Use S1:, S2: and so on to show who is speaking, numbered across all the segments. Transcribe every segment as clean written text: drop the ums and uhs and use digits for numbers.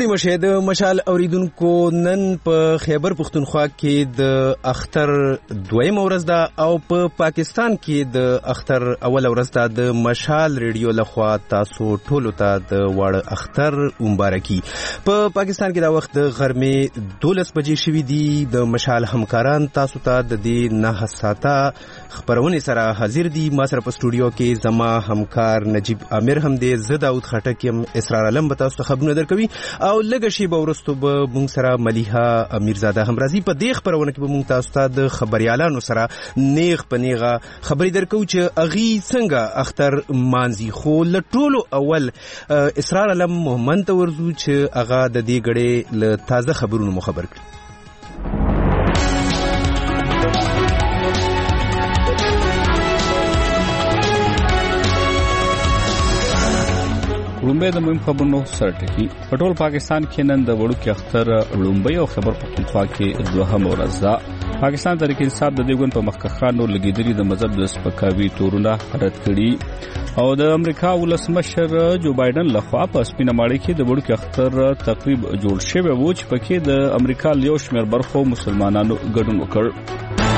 S1: ستړي مشه د مشال اوریدونکو نن په خیبر پختونخوا کې د اختر دویم ورځ ده او په پاکستان کې د اختر اول ورځ ده. د مشال ریډیو لخوا تاسو ټولو ته د واړه اختر مبارکي. په پاکستان کې دا وخت د غرمې 12 بجې شوي دي. د مشال همکاران تاسو ته د دې 9 ساعته خبرونه سره حاضر دي. ما سره په سټوډیو کې زما همکار نجیب امیر هم دی، زه داود خټک يم، اسرار علم به تاسو خبرونه درکوي او لږه شیبه وروسته به موږ سره ملیحه امیرزاده هم راځي. په دې خبرونه کې به موږ تاسو ته د خبريالانو سره نیغ په نیغه خبرې درکو چې اغي څنګه اختر مانځي. خو له ټولو اول اسرار علم محمد ته ورځو چې هغه د دې غړې له تازه خبرونو مو خبر کړي.
S2: لومبه د مهم خبرونو سرټکی په ټول پاکستان کې نن د وړو کې اختر لومبه او خبر پختونخوا کې دوهم ورځ ده. پاکستان تحریک انصاف د دې ګوند په مخکخانو لګیدلي د مذهب د سپکاوي تورونه رد کړي او د امریکا ولسمشر جو بایدن لخوا په سپینه ماړی کې د وړو کې اختر تقریب جوړ شوی و چې پکې د امریکا یو شمېر برخو مسلمانانو ګډون وکړ.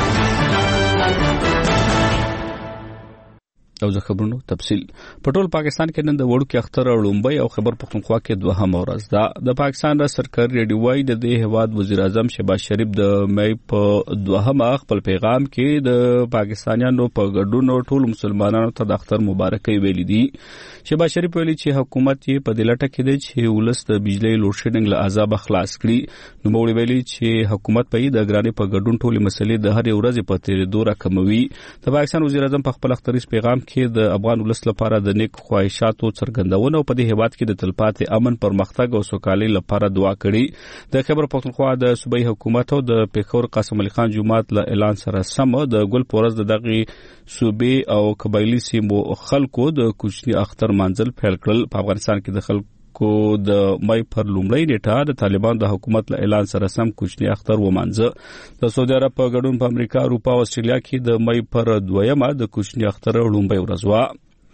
S2: او د خبرونو تفصیل په ټول پاکستان کې نن د وړو کې اختر لومبه او خبر پختونخوا کې دوهم ورځ ده. د پاکستان د سرکاري ریډیو وايي د هیواد وزیر اعظم شهباز شریف د مې په دوهمه خپل پیغام کې د پاکستانیانو په ګډون ټول مسلمانانو ته د اختر مبارکي ویلي دي. شهباز شریف ویلي چې حکومت یې په دلته کې دی چې ولس د بجلی لوډ شیډینګ له عذاب خلاص کړي. نو موږ ویلي چې حکومت په د ګرانې په ګډون ټول مسلې د هر ورځې په تیریدو راکموي. د پاکستان وزیر اعظم په خپل اختري پیغام کې د افغان ولس لپاره د نیک خواهشاتو څرګندونه او په دې هیواد کې د تلپاتې امن، پرمختګ او سوکالۍ لپاره دعا کړې. د خیبر پختونخوا د صوبایي حکومت او د پیښور قاسم علي خان جماعت له اعلان سره سم د ګل پورز د دغه صوبې او قبایلی سیمو خلکو د کوچني اختر منځل پیل کړل. په افغانستان کې د خلکو د مې پر لومړی نیټه د طالبان د حکومت له اعلان سره سم کوچني اختر ومانځه. د سعودي عرب په ګډون په امریکا، اروپا او استرالیا کې د مې پر دویمه د کوچني اختر لومړی ورځ و.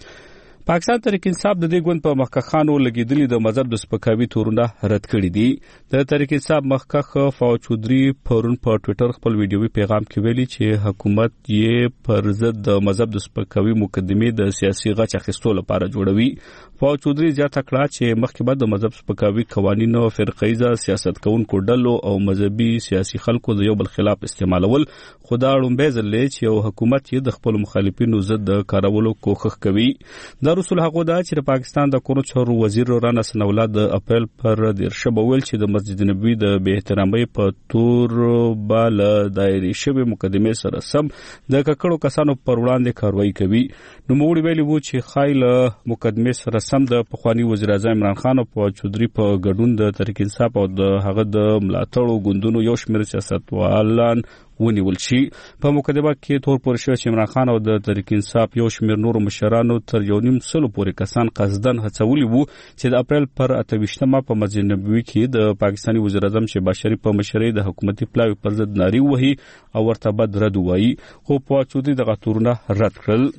S2: پاکستان تحریک انصاف د دې ګوند په مخکخانو لګیدلي د مذهب د سپکاوي تورونه رد کړي دي. د تحریک انصاف مخکخ فواد چودري پرون په ټوئیټر خپل ویډیوي پیغام کې ویلي چې حکومت یې پر ضد د مذهب د سپکاوي مقدمې د سیاسي غچ اخیستو لپاره جوړوي. فواد چودري زیاته کړه چې مخکې بعد د مذهب سپکاوي قوانینو فرقیزه سیاست کوونکو ډلو او مذهبي سیاسي خلکو د یو بل خلاف استعمالول، خو دا لومبه ځل چې یو حکومت یې د خپل مخالفینو ضد د کارولو کوښښ کوي. د رسول هغه دا چې د پاکستان د کورنو چارو وزیر رانا سنولا د اپریل پر 13 بویل چې د مسجد نبوي د بے احترامۍ په تور بال دایري شوی مقدمه سره سم د ککړو کسانو پر وړاندې کاروایی کوي. نو موږ ویلي وو چې خایل مقدمه سره سم د پخوانی وزیر اعظم عمران خان او چودري په ګډون د تحریک انصاف او د هغه د ملاتړو ګوندونو یو شمېر سیاستوالان ونیول شي. په مقدمه کې تور پورې شوی چې عمران خان او د تحریک انصاف یو شمېر نور مشرانو تر 1.5 پورې کسان قصدن هڅولي وو چې د اپریل پر 28 په مسجد نبوي کې د پاکستاني وزیر اعظم شهباز شریف په مشرۍ د حکومتي پلاوي پر ضد نارې وهي او ورته بد رد وایي، خو په چودري دغه تورونه رد کړل.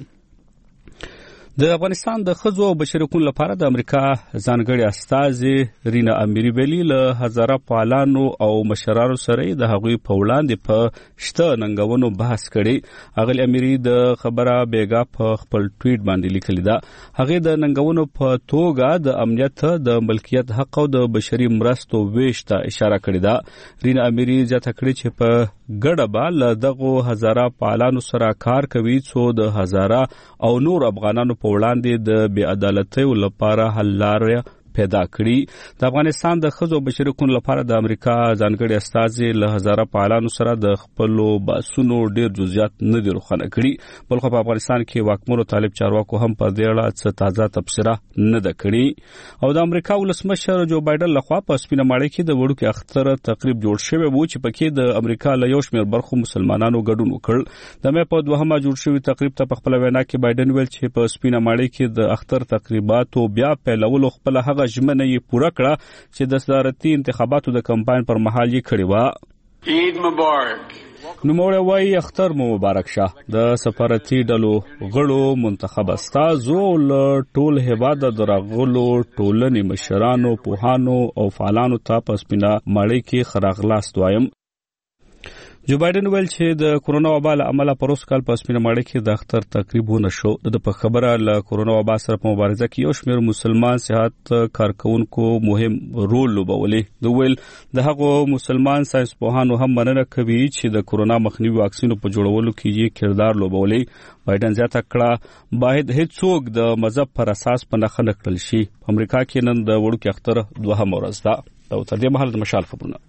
S2: د افغانستان د ښځو او بشري حقوقو لپاره د امریکا ځانګړي استازي رینا امیری ویلي له هزاره فعالانو او مشرانو سره د هغوی په وړاندې په شته ننګونو بحث کړي. اغلی امیری د خبره بیګا په خپل ټویټ باندې لیکلي ده. هغه د ننګونو په توګه د امنیت، د ملکیت حق او د بشري مرستو ویش ته اشاره کړې ده. رینا امیری زیاته کړې چې په ګډه به له دغو هزاره فعالانو سره کار کوي څو د هزاره او نور افغانانو په وړاندې د بې عدالتۍ لپاره حل لارې پیدا کړي. د افغانستان د ښځو بشري حقوقو لپاره د امریکا ځانګړي استازي له هزاره فعالانو سره د خپلو بحثونو ډېر جزئیات نه دي روښانه کړي، بلخو په افغانستان کې واکمنو طالب چارواکو هم په دې اړه څه تازه تبصره نه ده کړې. او د امریکا ولسمشر جو بایدن لخوا په سپینه ماړی کې د وړو کې اختر تقریب جوړ شوی و چې پکې د امریکا له یو شمېر برخو مسلمانانو ګډون وکړ. د مې په دوهمه جوړ شوی تقریب ته په خپل وینا کې بایدن ویل چې په سپینه ماړی کې د اختر تقریباتو بیا پیلولو خپل هغه ژمنه یې پوره کړه چې د صدارتي انتخاباتو د کمپاین پر مهال یې کړې وه.
S3: عید مبارک.
S2: نوموړی وایي اختر مو مبارک شه. د سفارتي ډلو غړو منتخب استازو له ټول هیواد د راغلو ټولنې مشرانو پوهانو او فعالانو ته په سپینه ماړۍ کې ښه راغلاست وایم. جو بایدن ویل چې د کورونا وبا له امله پروس کال په سپینه ماړۍ کې د اختر تقریب ونه شو. د په خبره له کورونا وبا سره په مبارزه کې یو شمېر مسلمان صحت کارکونکو مهم رول لوبولی. د ویل د هغو مسلمان ساينس پوهانو هم مننه کوي چې د کورونا مخنیوي واکسینو په جوړولو کې یې کردار لوبولی. بایدن زیاته کړه باید هیڅوک د مذهب پر اساس په نښه نه کړل شي. په امریکا کې نن د وړوکي اختر 2 ورځ ده. او تر دې مهاله د مشال خبرونه.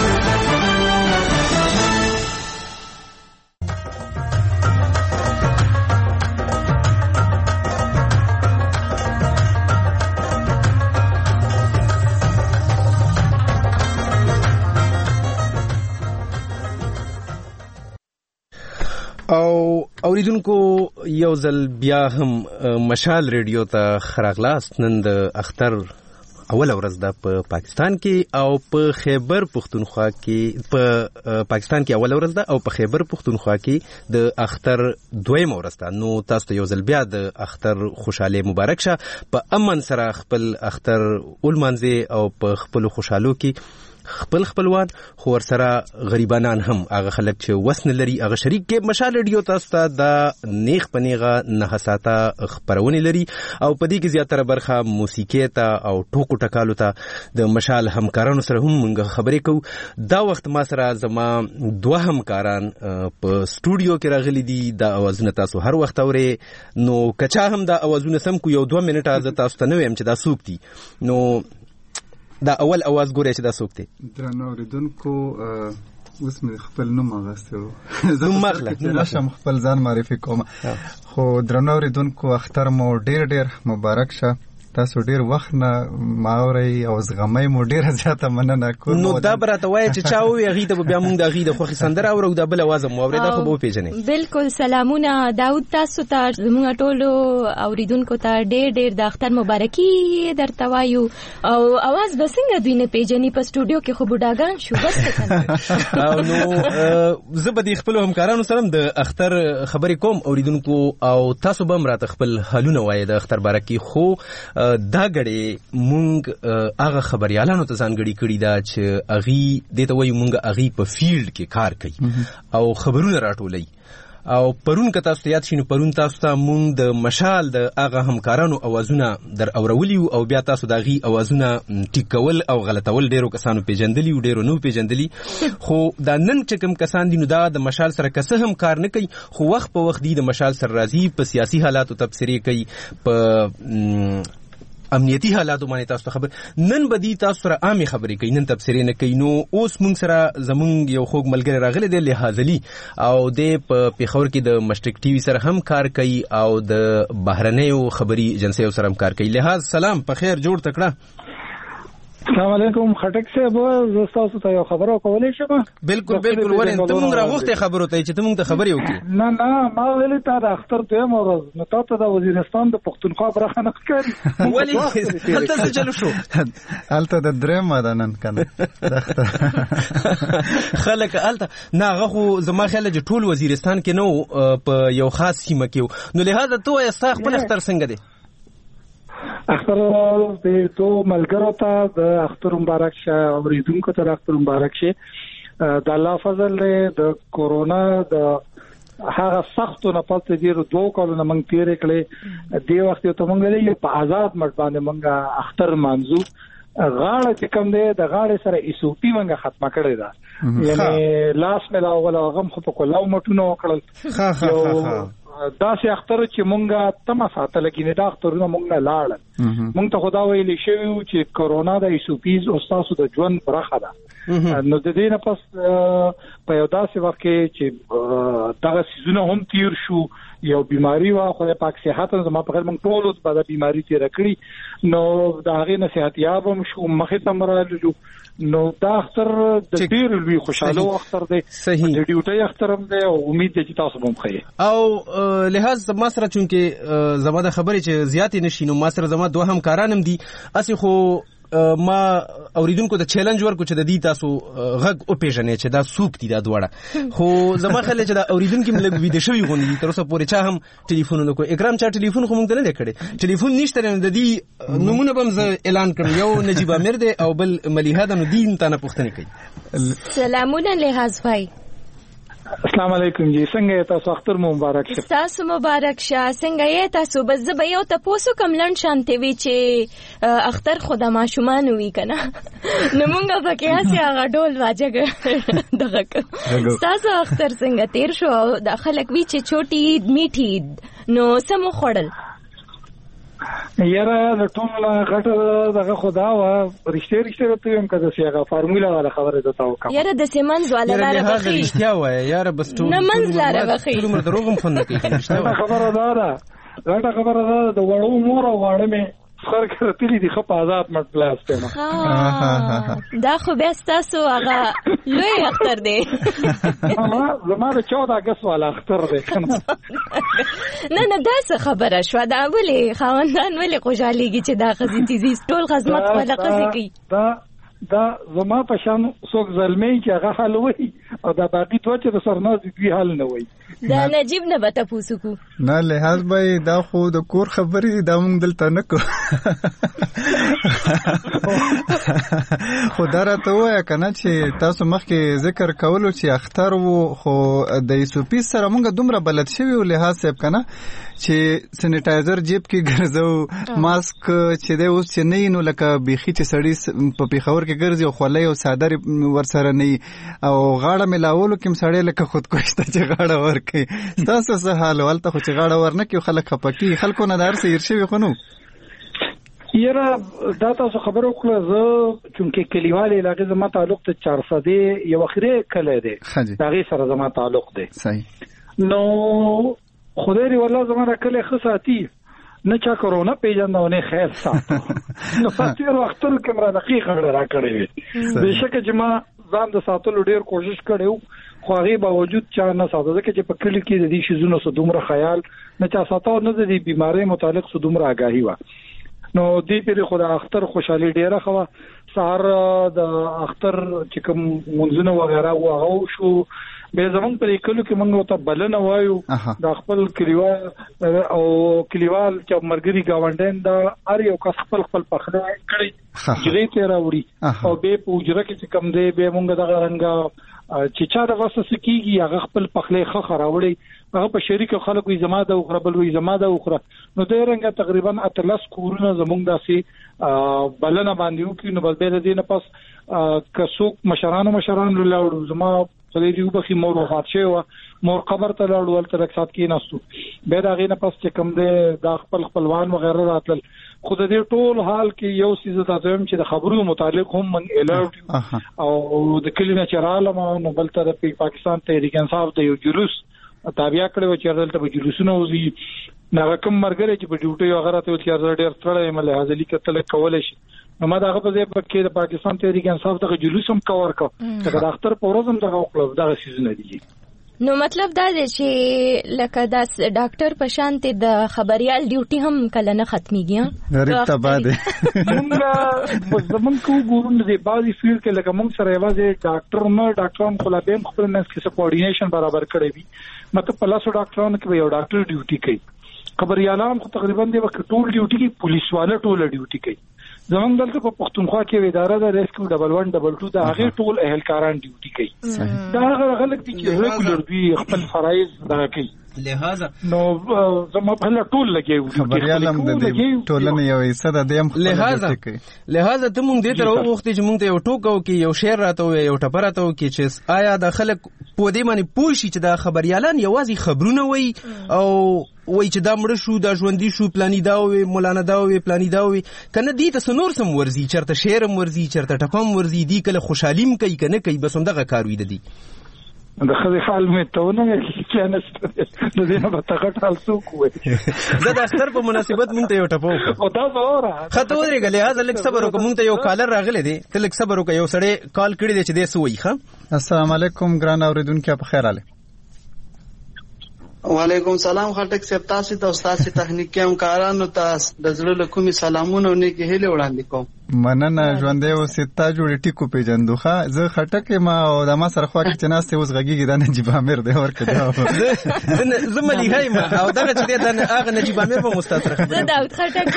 S1: او اوریدونکو یو ځل بیا هم مشال ریډیو ته خراغلاست. نن د اختر اول ورځ ده په پاکستان کې او په خیبر پختونخوا کې په پاکستان کې اول ورځ ده او په خیبر پختونخوا کې د اختر 2 ورځ ده. نو تاسو ته یو ځل بیا د اختر خوشاله مبارک شه. په امن سره خپل اختر ولمنځي او په خپل خوشالو کې خپل خپلوان خو ورسره غریبانان هم هغه خلک چې وسن لري هغه شریک کې. مشال ریډیو تاسو ته د نیغ پنیغه نه ساته خبرونه لري او په دې کې زیاتره برخه موسیقي ته او ټوکو ټکالو ته د مشال همکارانو سره هم موږ خبرې کوو. دا وخت ما سره زما 2 همکاران په سټوډیو کې راغلي دي. دا اوازونه تاسو هر وخت اورئ. نو کچا هم دا اوازونه سم کو یو 2 منټه ز تاسو ته نو يم چې دا سوق دي. نو دا اول आवाज ګورې چې دا څوک دی.
S4: درنو اوریدونکو اوس مې خپل نوم اغاستو.
S1: نوم مخله
S4: راشم خپل ځان معرفي کوم. خو درنو اوریدونکو اختر مو ډیر مبارک شه. تاسو ډیر وخت نه ماوري او زغمای مو ډیر زیاته مننه کوم.
S1: نو دا برته وای چې چا وی غي ته بیا مونږ د غي د خوخي سندره او د بل आवाज مو اوري دا خو به پیژنې.
S5: بالکل سلامونه داود تاسو ته موږ ټول اوریدونکو ته ډیر د اختر مبارکي درته وایو. او आवाज به څنګه دوی نه پیژنې په سټوډیو کې خو بډاګان شو بس ته.
S1: او نو زبدي خپل همکارانو سره د اختر خبرې کوم اوریدونکو او تاسو به مرته خپل حالونه وای د اختر بارکي. خو دا غړي مونږ هغه خبريالانو ته ځانګړي کړی دا چې اغي دته وای مونږ اغي په فیلډ کې کار کوي او خبرونه راټولي. او پرون که تاسو یاد شینو پرون تاسو ته مونږ د مشال د هغه همکارانو اوازونه در اورولي او بیا تاسو د اغي اوازونه ټیکول او غلطول ډیرو کسانو پیژندلی او ډیرو نو پیژندلی. خو دا نن چې کوم کسان دي نو دا د مشال سره کسه هم کار نه کوي خو وخت په وخت دی د مشال سره راځي په سیاسي حالاتو تبصری کوي په امنیتی حالاتو باندې تاسو خبر. نن بدی تاسو سره عامه خبرې کوي نن تبصری نه کوي. نو اوس مونږ سره زمونږ یو خوږ ملګری راغلی دی لحاظلی او د پیښور کې د مشرق ټي وي سره هم کار کوي او د بهرنیو خبري ایجنسیو سره هم کار کوي. لحاظ سلام په خیر جوړ تکړه.
S6: السلام علیکم خټک صاحب زه تاسو ته یو خبره کولای شم.
S1: بالکل ولې ته مونږ راغوښته خبرو ته چې ته مونږ ته خبرې وکړي.
S6: نه ما ویل ته د اختر ته ورځ نو تاسو د وزیرستان د پښتونخوا برخه نه ښکاري.
S1: ولې هلته څه چلو شو؟
S4: هلته د درېم مدنن کنه
S1: خلک هلته نه غو زما خیال چې ټول وزیرستان کې نو په یو خاص سیمه کې. نو لہذا ته یې خپل اختر څنګه دی؟
S6: اختر د تو ملګرو ته د اختر مبارک شه. اوریدونکو ته اختر مبارک شه. د الله فضل د کورونا د هغه سختو نه پاتې ډیرو 2 کالونو موږ تیر کړې. دی وخت ته موږ لري په آزاد مټ باندې موږ اختر منځو غاړه چې کوم دی د غاړې سره ایسوپی موږ ختمه کړې ده. یعنی لاس ملا ولا غم خو په کلاو مټونو وکړل. دا سي اختر چې مونږه تم ساتل کې نه دا اخترونه مونږه لاړ. مونږ ته خدا ویلي شوی چې کورونا د ایسوپیز او تاسو د ژوند برخه ده. نو د دې نه پس په یو داسې وخت کې چې دغه سيزونه هم تیر شو یو بیماری وا خو د پاک صحت زما په خیر مونږ ټول په د بیماری تیر کړی. نو دا هغه نصيحت یاب هم شو مخه تمرالو. نو دا اختر د ډیر لوی خوشاله اختر دی. د ډیوټي اختر هم دی او امید دی چې تاسو هم خیر.
S1: او لحاظ ما سره چونکه زما د خبرې چې زیاتې نشي نو ما سره زما 2 همکاران هم دي. اسی خو ما اوریدونکو ته چیلنج ورکو چې د دې تاسو غږ او پیژنې چې دا سوق دي دا دواړه خو زما خیال چې دا اوریدونکو ملګری ویډیو شوی غونډي تر اوسه پورې چا هم ټلیفون نه کوي اکرام چا ټلیفون خو مونږ ته نه کړي ټلیفون نشته نه د دې نمونه بم اعلان کړ یو نجیب امیر دی او بل ملیحه د دین ته نه پوښتنه کوي
S5: سلامونه لحاظ بھائی
S6: السلام علیکم جی څنګه تاسو اختر مو مبارک شه
S5: تاسو مبارک شه څنګه یې تاسو بس زه یو تاسو کوم لن شانته وی چې اختر خدا ماشومان وی کنه نو مونږه پکې هسي هغه ډول واجګ دغه تاسو اختر څنګه تیر شو د خلک وی چې چوټي عید میټي عید نو سمو خړل
S6: یاره د ټول غټه دغه خدا وا رښتیا ته هم کده سیغه فارمولا ولا خبره ده تاو کوم
S5: یاره د سیمن زواله لاره بخي
S1: رښتیا وای یاره بس ټول
S5: نه منځ لاره بخي
S6: ټول مر دروغم فن کوي خبره ده غټه خبره ده د وړو مور او واړه مې خر کړتلی دي خپ آزاد مټ پلاس ته
S5: دا خو به تاسو هغه لوی اختر دی
S6: زما د 14 اگست والا اختر دی
S5: نه دا څه خبره شو دا ولې خاوندان ولې خوشاليږي چې دا غزي تیزي ټول خدمت ولا قضې کوي
S6: دا زما په شان څوک ظلمي چې هغه حل وای او دا باقي ټول چې د سرناز دی حل نه وای
S5: دا نجیب نه بته پوسوکو
S4: نه لحاظ به دا خو د کور خبرې دا مونږ دلته نه کو خو دا راته وای کنه چې تاسو مخکې ذکر کولو چې اختر وو خو د یوسفي سره مونږ دومره بلد شوی او لحاظ صاحب کنه چې سینیټایزر جیب کې ګرځو ماسک چې دی اوس چې نه نو لکه بيخي چې سړی په پیښور کې ګرځي او خولۍ او صادر ورسره نه او غاړه ملاولو کې سړی لکه خودکشته چې غاړه ورکي تاسو څه حال ولته خو چې غاړه ورنکي خلک خپکی خلکو نه دار سیر شوی خو نو
S6: یره دا تاسو خبرو کړه زه چونکه کلیوال علاقې زما تعلق ته 400 یو اخره کله دی دا غي سره زما تعلق دی
S4: صحیح
S6: نو خدای دی والله زما کله خصاتی نه چا کرونا پیژندونه خیر ساتو نو فاتیر وختل کمره دقیقه را کړې بهشکه چې ما ځان د ساتلو ډیر کوشش کړو خو هغه باوجود چا نه ساته ځکه چې په کلی کې د دې شیزونو سره دومره خیال نه چا ساتو نه د دې بيمارۍ متعلق سره دومره آگاهی و نو دې په خدا اختر خوشحالي ډیره خو سهار د اختر چې کوم منځونه وغیرہ وغو شو به زمون په کلو کې موږ ته بلنه وایو د خپل کلیوال او کلیوال چې مرګري گاونډین دا ار یو کس خپل پخله کړی چې ته راوړي او به پوجره کې کم دی به موږ دغه رنګ چې چا د واسه سکیږي هغه خپل پخله خخ راوړي هغه په شریک خلکو زما د اوخره بل وی زما د اوخره نو د رنګ تقریبا اتلس کورونه زمونږ داسي بلنه باندې وکړو نو بل به د دې نه پس کڅوک مشران لاړو زما په دې یو بخي مور وفات شوه مور قبر ته لاړو ولته رخصت کې نستو به دا غینه پس چې کوم دې د خپلوان وغیرہ راتل خود دې ټول حال کې یو سیزه تاسو چې د خبرو متعلق هم من الرټ او د کلینه چرالم نو بلته د پاکستان تحریک انصاف د یو جلوس تابع کړو چې دلته به جلوسونه وزي نو کوم مرګره چې په ډیوټي وغیرہ ته چې ډېر تړلې مله حاضرې کتل کولای شي نو ما دغه په ځای کې د پاکستان تحریک انصاف دغه جلوس هم کور کو د اختر په ورځ هم دغه وکړو دغه سیزونه دي
S5: نو مطلب دا دی چې لکه دا ډاکټر په شانته د خبريال ډیوټي هم کله نه ختميږي
S4: غریب تبا دي
S6: موږ زمون کو ګورون د بازي فیلډ کې لکه موږ سره یوازې ډاکټر هم خلابیم خپل منځ کې کوارډینیشن برابر کړی وي مته په لاسو ډاکټرانو کې یو ډاکټر ډیوټي کوي خبريالان خو تقریبا د وخت ټول ډیوټي کې پولیس والا ټول ډیوټي کوي زمونږ دلته په پښتونخوا کې اداره ده ریسکیو 112 دا هغه ټول اهلکاران ډیوټي کوي دا هغه خلک چې ریګولر دي خپل فرایض دا کوي
S1: لہذا
S6: نو زما په ټول لګیو
S4: خبريالم د ټولنې یو حصہ د دیم
S1: لہذا ته مونږ دې تر وخت چې مونږ ته یو ټوکو کې یو شعر راته وي یو ټپر راته وي چې آیا د خلک په دې باندې پوښي چې د خبريالان یوازې خبرونه وي او وای چې دا مړ شو دا ژوندۍ شو پلاني دا وي مولانا دا وي پلاني دا وي کنه دې ته نور سم ورزي چرته شعرم ورزي چرته ټپم ورزي دي کله خوشالیم کوي کنه کوي بس همدغه کار وي دي
S6: د خزي حال مې ته ونه چې نه د دې په تاګه حال څوک وي
S1: د اختر په مناسبت مونږ ته یو ټپو
S6: او دا زوره
S1: خاطر ورګلې هغه لک صبر وکړه مونږ ته یو کالر راغلی دی ته لک صبر وکړه یو سړی کال کړی دی چې دې سوې ښه
S4: السلام علیکم ګران اوریدونکو په خیر اله
S3: وعلیکم سلام خټک صاحب تاسو ته استاد تخنیکی همکارانو ته د زړه له کومې سلامونه او نیکی هیله وړاندې کوم
S4: مننه ژوندې اوسې. تا جوړې ټیکو پیژندو ښه. زه خټک یم او د ما سره خوا کې چې ناست اوس غږېږي دا نجیب امیر دی. ورکه جواب
S1: زه ملیحه یم او دغه چې دی هغه نجیب امیر به مو ستا سره خبرې.
S5: زه داود خټک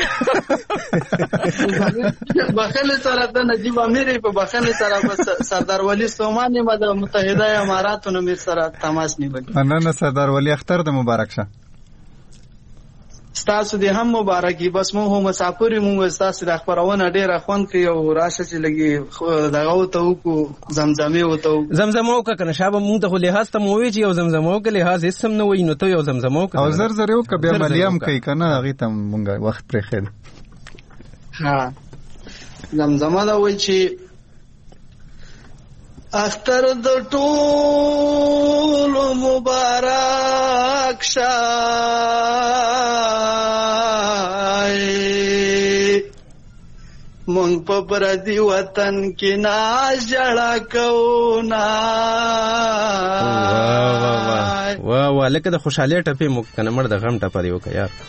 S3: بخښنې سره د نجیب امیر په بخښنې سره سردار ولی سومان یم د متحده اماراتو نه مې سره تماس نیولی.
S4: مننه سردار ولی اختر د مبارک شه.
S3: ستاسو دې هم مبارکي. بس مو هم مسافر مو ستاسو د خبرونه ډېره خوند کوي او راشه چې لګي دغه وته وکړو زمزمه وته
S1: زمزمه وکړه کنه شابه مونږ ته لحاظ ته مو وی چې یو زمزمه وکړه لحاظ هیڅ هم نه وای نو ته یو زمزمه وکړه
S4: او زر زر یو ک بیا مليام کوي کنه هغه ته مونږ وخت پرې خېل.
S3: ها زمزمه دا وای چې اختر د ټول مبارک شای مونږ په پردي وطن کې ناز جړه کوو نا.
S1: واه واه لکه د خوشحالۍ ټپې مو کنه مړ د غم ټپه دی وکړه یار.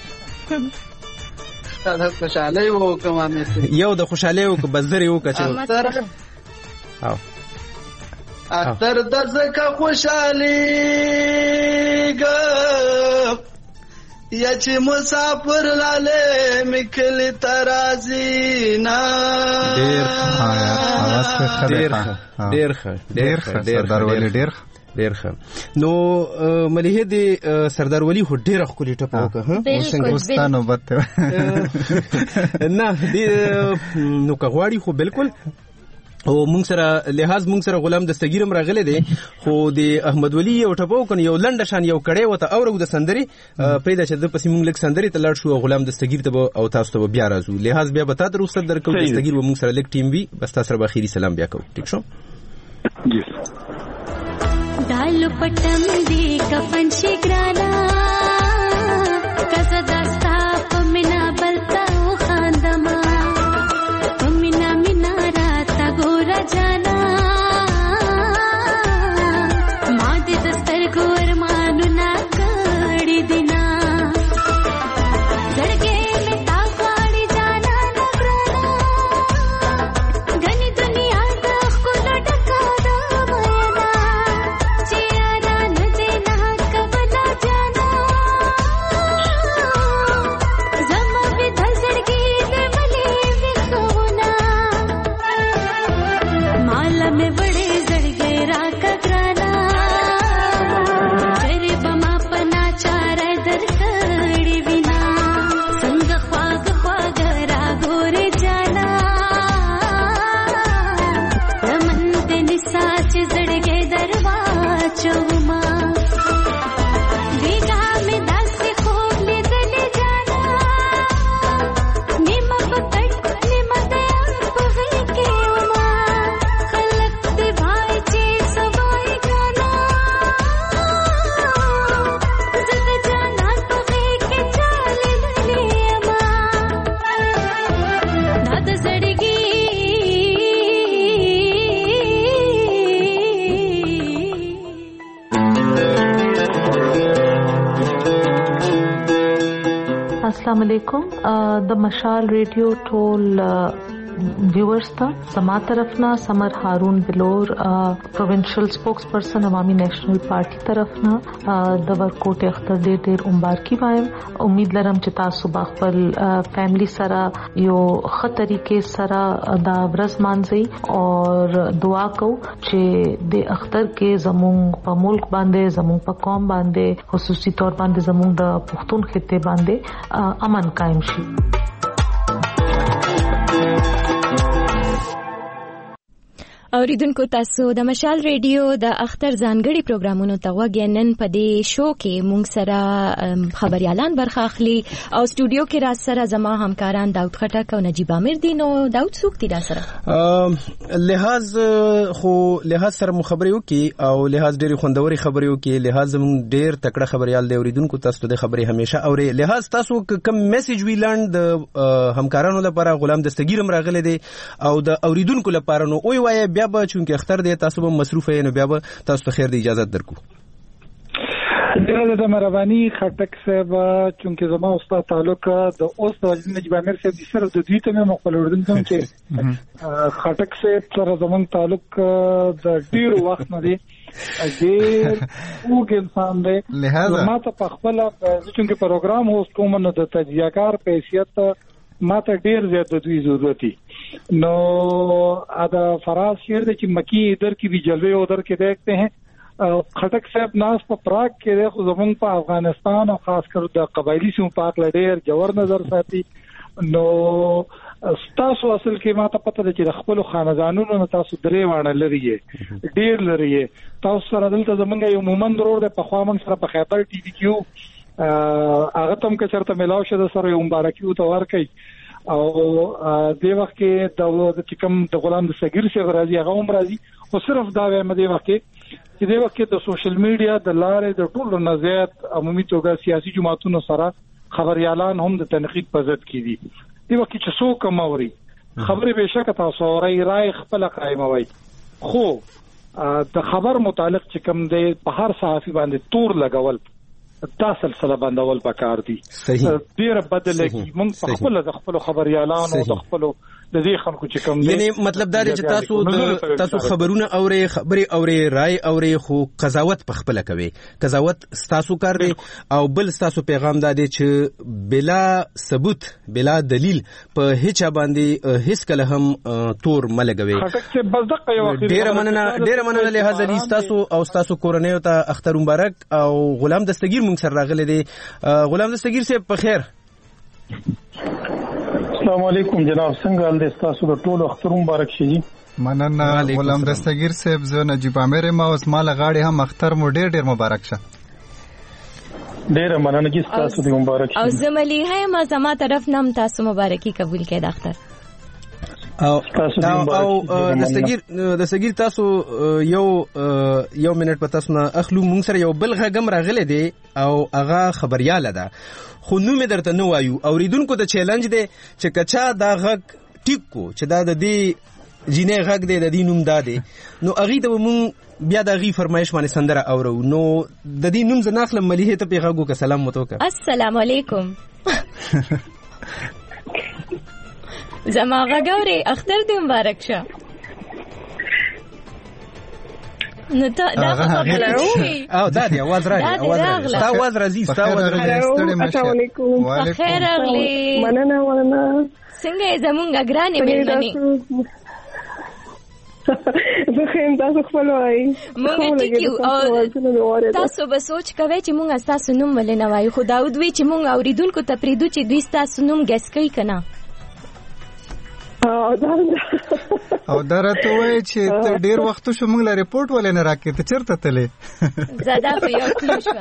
S3: دا خوشحالۍ وکړه مې
S1: یو د خوشحالۍ وکړه بزرې وکړه چې او
S3: اختر د زکه خوشحالي ګ یا چې مسافر لاله مکل ترازی نا.
S1: ډېر سردار ولی ډېر ښه. نو ملیحه د سردار ولی هو ډېره ښکلې ټپه وکړه.
S4: اوستانو بته
S1: نه نو که غواړي خو بالکل او مونږ سره لحاظ مونږ سره غلام دستگیر هم راغلی دی خو د احمد ولی یو ټپو کنه یو لنډه شان یو کړی وته اورو د سندري پیدا چې د پسې مونږ لیک سندري ته لاړ شو غلام دستگیر ته او تاسو ته بیا راځو. لحاظ بیا به تاسو رخصت درکو دستگیر و مونږ سره لیک ټیم وی بس تاسو سره اخیری سلام بیا کوو. ٹھیک شو.
S7: دالو پټم دی کفن شي ګرانا کزه دستا پمنا بلتا خاندما پمنا مینا راتا ګور جانا ما دې دستر ګور مانو نا کړي دینا زړګې می تا غاړي جانا نګرا غني دنیا د خپل ټکا دا مینا چیرا نه دینا کبلا جانا زما به زړګې دې ملي وکونا مال میں بڑے زړګې را کګرانا چرې بما پنا چار درکړې وینا څنګه خواږ خواږ را ګورې جانا رمن دې نساچ زړګې دروا چوما دیګه مې داسې خوب لیدلې جانا نیمه پکړ نیمه دیا په غېږ کې وما خلک دې بھائی چې سوای ګانا زه د جانان په غېږ کې چالې للې اما دا د زړګي
S8: السلام علیکم. د مشال ریډیو ټول ویورز ته سما طرفنا سمر هارون بلور پروینشل سپوکس پرسن عوامي نېشنل پارټي طرفنا د ورکوټ اختر ډېر مبارکي وایم. امید لرم چې تاسو خپل فیملی سره یو ښه طریقې سره دا ورځ مانځي او دعا کو چې د اختر کې زموږ په ملک باندې زموږ په قوم باندې خصوصي تور باندې زموږ د پښتون خطه باندې امن قائم شي.
S5: اوریدونکو تاسو د مشال ریډیو د اختر ځانګړي پروګرامونو ته وګینن په دې شو کې مونږ سره خبريالان برخه اخلي او سټوډیو کې را سره زما همکاران داود خټک او نجیب امیر دي. نو داود څوک دي را سره
S1: لحاظ سره مخبريو کې او لحاظ ډېری خوندوري خبريو کې لحاظ مونږ ډېر تکړه خبريال دی. اوریدونکو تاسو ته خبري همیشه اوري. لحاظ تاسو کوم میسج ویلاند د همکارانو لپاره غلام دستگیرم راغله دي او د اوریدونکو لپاره نو وای وای بیا به چونکه اختر دی تاسو به مصروف یې نو بیا به تاسو ته خیر دی اجازه درکو.
S6: ډېره د مهرباني خټک صاحب چونکې زما استاد تعلق د اوس د نجیب امیر صاحب سره د دوی ته مې خپل اردن چې خټک صاحب سره زموږ تعلق د ډېر وخت نه دی ډېر اوږد انسان دی ما ته په خپل چونکې پروګرام هوست کوم نو د تجزیه‌کار په حیثیت ما ته ډېر زیات د دوی ضرورت دی نو دا فراز شعر دی چې مکی ادھر کی بھی جلوے ادھر کے دیکھتے ہیں خټک صاحب ناس په پراګ کې د خو زمونږ په افغانستان او خاص کر د قبایلی سیمو په اړه ډېر جوړ نظر ساتي نو تاسو اصل کې ماته پته ده چې د خپل خاندانونو نه تاسو درې وانه لري ډېر لري تاسو سره دلته زمونږ یو مومند ورور د په خوا من سره په خیبر ټي وي کیو هغه تم که چرته ملاو شه د سره یو مبارکي او تور کوي او د وخت کې د چکم د غلام د صغیر شه راځي هغه هم راځي او صرف دا وایم د وخت کې چې د وخت کې د سوشل میډیا د لارې د ټولو نزيات عمومي توګه سیاسي جماعتونو سره خبريالان هم د تنقید په ضد کې دي د وخت چې څوک موري خبرې به شک تاسو رائے خپل قائموي خو د خبر متعلق چې کوم دی په هر صحافي باندې تور لګول دا سلسله بندول پکار دي ډیره بدله کی موږ په خپل خبريالان او خپل د دې خلکو چې کوم
S1: یعنی مطلب دا دی چې تاسو خبرونه اوري خبري اوري رائے اوري خو قضاوت په خپل کوي قضاوت تاسو کار دی او بل تاسو پیغام دا دی چې بلا ثبوت بلا دلیل په هیڅ باندې هیڅ کله هم تور ملګوي ډیره مننه له حاضر تاسو او تاسو کورنۍ ته اختر مبارک او غلام دستگیر مونږ سره راغلي دي غلام دستگیر صاحب په خیر
S9: السلام علیکم جناب څنګه حال دي تاسو د ټولو اختر مبارک شي
S4: مننه غلام دستگیر صاحب زه نجیب امیر ما اوس مال غاړي هم اختر مو ډېر مبارک شه
S9: ډېر مننه چې تاسو دې مبارک شي
S5: او زملی هي ما زما طرف نام تاسو مبارکي قبول کړئ د اختر
S1: او دستگیر تاسو یو منټ په تاسو نه اخلو مونږ سره یو بل غږم راغلی دی او هغه خبرياله ده خو نو مې درته نو وایو اوریدونکو ته چیلنج دی چې کچا دا غږ ټیک کو چې دا د دې جینې غږ دی د دې نوم دا دی نو هغه ته مونږ بیا د غي فرمایش باندې سندره اورو نو د دې نوم زناخله مليحه ته پیغاګو که سلام متوکا
S5: السلام علیکم زما غاوري اختر دې مبارک شه نو دا خبره
S1: او دا دی आवाज راځي دا आवाज راځي
S10: السلام علیکم
S5: خیر اغلی
S10: مننه
S5: څنګه زمونږ ګرانې مېلمنې
S10: بخیم تاسو خپل وای
S5: مونږ ټیکو تاسو به سوچ کوئ چې مونږ تاسو نوم ولې نه وایو خو داود وی چې مونږ اوریدونکو ته پریدو چې دوی تاسو نوم ګس کوي کنه
S4: او درته وای چې ته ډیر وخت شو موږ له ریپورت ولې نه راکې ته چیرته تلې
S5: زدا په یو کلو شو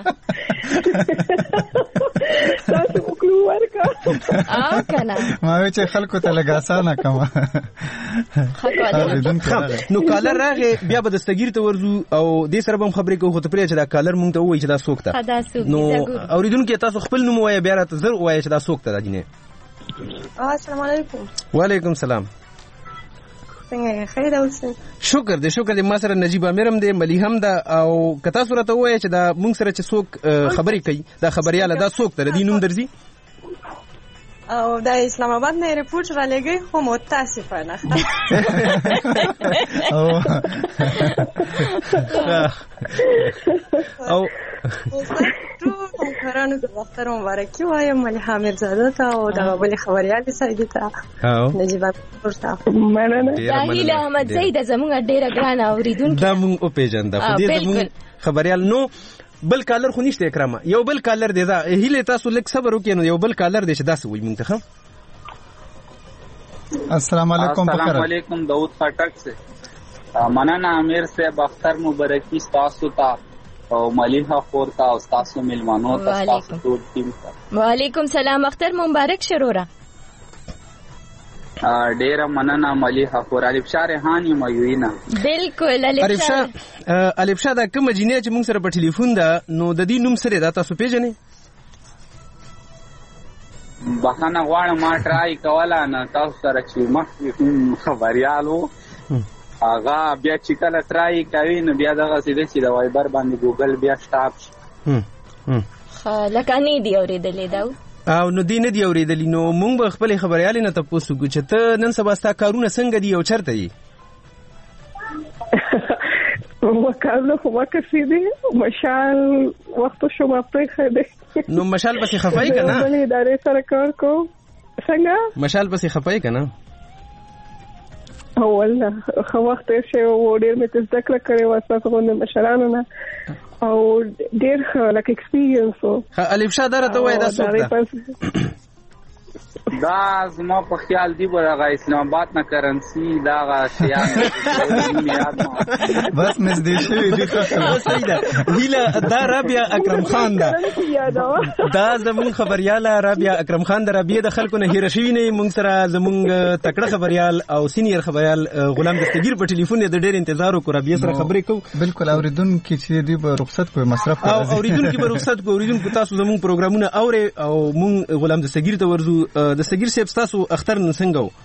S10: تاسو وکړو ورکا
S5: او کنه
S4: ما وی چې خلکو ته لګاسانه کما
S1: نو کالر راغې بیا به دستګیر ته ورزو او دې سره به خبرې کوو ته پرې چې دا کالر مونږ ته وایي چې دا څوک ته نو اوریدونکو تاسو خپل نوم وایي بیا راته زر وایي چې دا څوک ته راځي
S10: السلام علیکم
S1: وعلیکم السلام
S10: څنګه خیر اوسئ
S1: شکر دې ما سره نجیب امیرم دې ملي هم دا او کتا صورت وایي چې دا مونږ سره چې څوک خبرې کوي دا خبرياله دا څوک ته دې نوم درځي
S10: او د اسلام آباد نه ریپورت را لګي خو متاسفانه او ټول کارانو د اختر مبارکي وایم مليحه میرزاده ته او د بل خبريال سعیدی ته نجیب ورته
S5: مننه داهیله احمد زید زموږ ډیره ګران اوریدونکو
S1: دا مونږ او پیژنده په دې زموږ خبريال نو بل کالر خو نشته اکرامه یو بل کالر دی دا هیله تاسو لک صبر وکړئ نو یو بل کالر دی چې دا سوي منتخب
S4: السلام علیکم
S11: السلام علیکم داود خټک سے مننه امیر سے اختر مبارکی تاسو ته او مليحه خور ته او تاسو ملمانو ته تاسو ټول ټیم ته
S5: وعلیکم سلام اختر مبارک شروره
S11: ډیره مننه مليحه خور الف شاه ریحان یم یوینا
S5: بالکل
S1: الف شاه دا کوم جنې چې موږ سره په ټلیفون دا نو د دې نوم سره دا تاسو پیژنئ
S11: بخانه غواړم ما ټرای کوله نه تاسو سره چې مخ خبريالو هغه بیا چې کله ټرای کوي نو بیا دغه سیده چې د وایبر باندې ګوګل بیا سٹاپ
S5: لکه نه دی اورېدلې دا
S1: او نو دې نه دی اورېدلې نو مونږ به خپلې خبريالې نه تاسو کو چې ته نن سبا ستا کارونه څنګه دي او چرته یې
S12: وکړه خو وکړې دي مشال وخت شو ما پرې دی
S1: نو مشال پسې خفای کنه
S12: بلې ادارې سره کار کو څنګه
S1: مشال پسې خفای کنه
S12: او والله خو وخت شي و ډېر مې تذکر کړې و تاسو غوښنه مشرانو نه او ډېر لکه ایکسپیرینس او
S1: الف شاه درته وای دا څوک
S11: دا زما په خیال دی ورغه اسلام آباد نه کرنسی دا شیان
S4: بس نږدې شوی دی
S1: صحیح ده ویلا دا رابعه اکرم خان دا زمون خبرياله رابعه اکرم خان د رابعه د خلکو نه هیر شوی نه مونږ سره زمون تکړه خبريال او سینیئر خبريال غلام دستگیر په ټلیفون د ډېر انتظار وکړ رابعه سره خبرې کو
S4: بالکل اوریدونکو چې دی په رخصت په مصرف
S1: او اوریدونکو په رخصت کو اوریدونکو تاسو زمون پروګرامونه اوري او مونږ غلام دستگیر ته ورزو دستگیر صاحب تاسو اختر نن څنګه و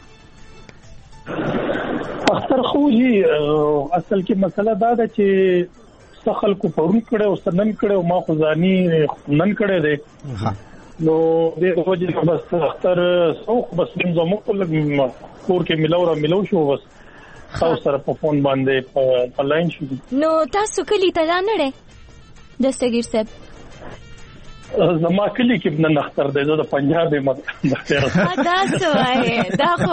S9: اختر خو جی اصل کې مسله دا ده چې څخل کو پرون کړه او سنن کړه او ما خو ځاني نن کړه دي نو دې وجه بس اختر سوق بس زمو لګ کور کې ملو شو بس تاسو سره په فون باندې په لاین شو
S5: نو تاسو کلی ته نه دستگیر صاحب
S9: زما کلی کې نن اختر دی د پنجاب د
S5: دا سوای دا خو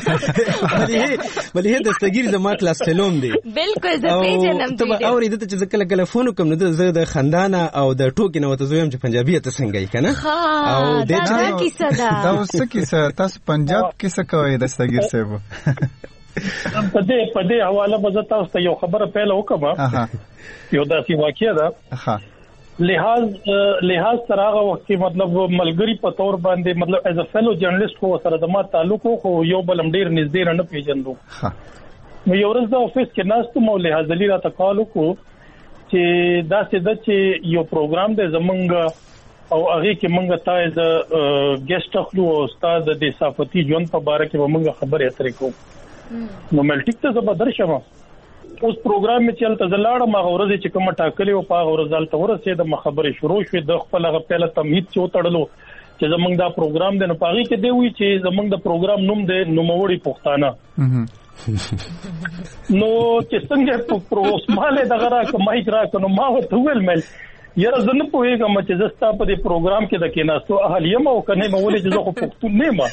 S1: بلې دستگیر زما کلاس فلم دی
S5: بالکل زه پیژنم
S1: ته اورې د چې کله کله فون کوم نو زه د خندانه او د ټوکی نو ته زویم چې پنجابي ته څنګه یې کنه
S5: او دا کیسه ده
S4: دا اوس کیسه تاسو پنجاب کیسه کوي دستگیر صاحب
S9: په دې حواله به تاسو ته یو خبره پیل وکم یو داسې واقعیا ده لحاظ سره هغه وخت مطلب ملګری په تور باندې مطلب ایز ا فیلو جرنالست خو سره د ما تعلق خو یو بل ډیر نږدې نه پیژندو نو یو ورځ د افیس کې ناستو مو لحاظ لري راته کال وکړو چې دا څه د چې یو پروګرام د زمونږ او هغه کې مونږ ته د ګیسټ خپل او استاد د صفتی ژوند په اړه کې مونږ خبرې اترې کوو نو ملټیک ته زبردست شمه اوس پروګرام می چلته زلاړه ما غورځي چې کوم ټاکلې او په غورځال ته ورسې د خبرې شروع شوې د خپل غ پهله تمهید چې وټړلو چې زمونږ دا پروګرام د نه پاغي کې دی وی چې زمونږ د پروګرام نوم دی نوموړی پښتانه نو چې څنګه په اوسماله دغه را کمای کرا کنو ما وته ویل مل یاره زه نه پوهېږم چې زستا په دې پروګرام کې د کېناستو اهلیه ما او کنه مې ولې چې زه خو پښتون نه ما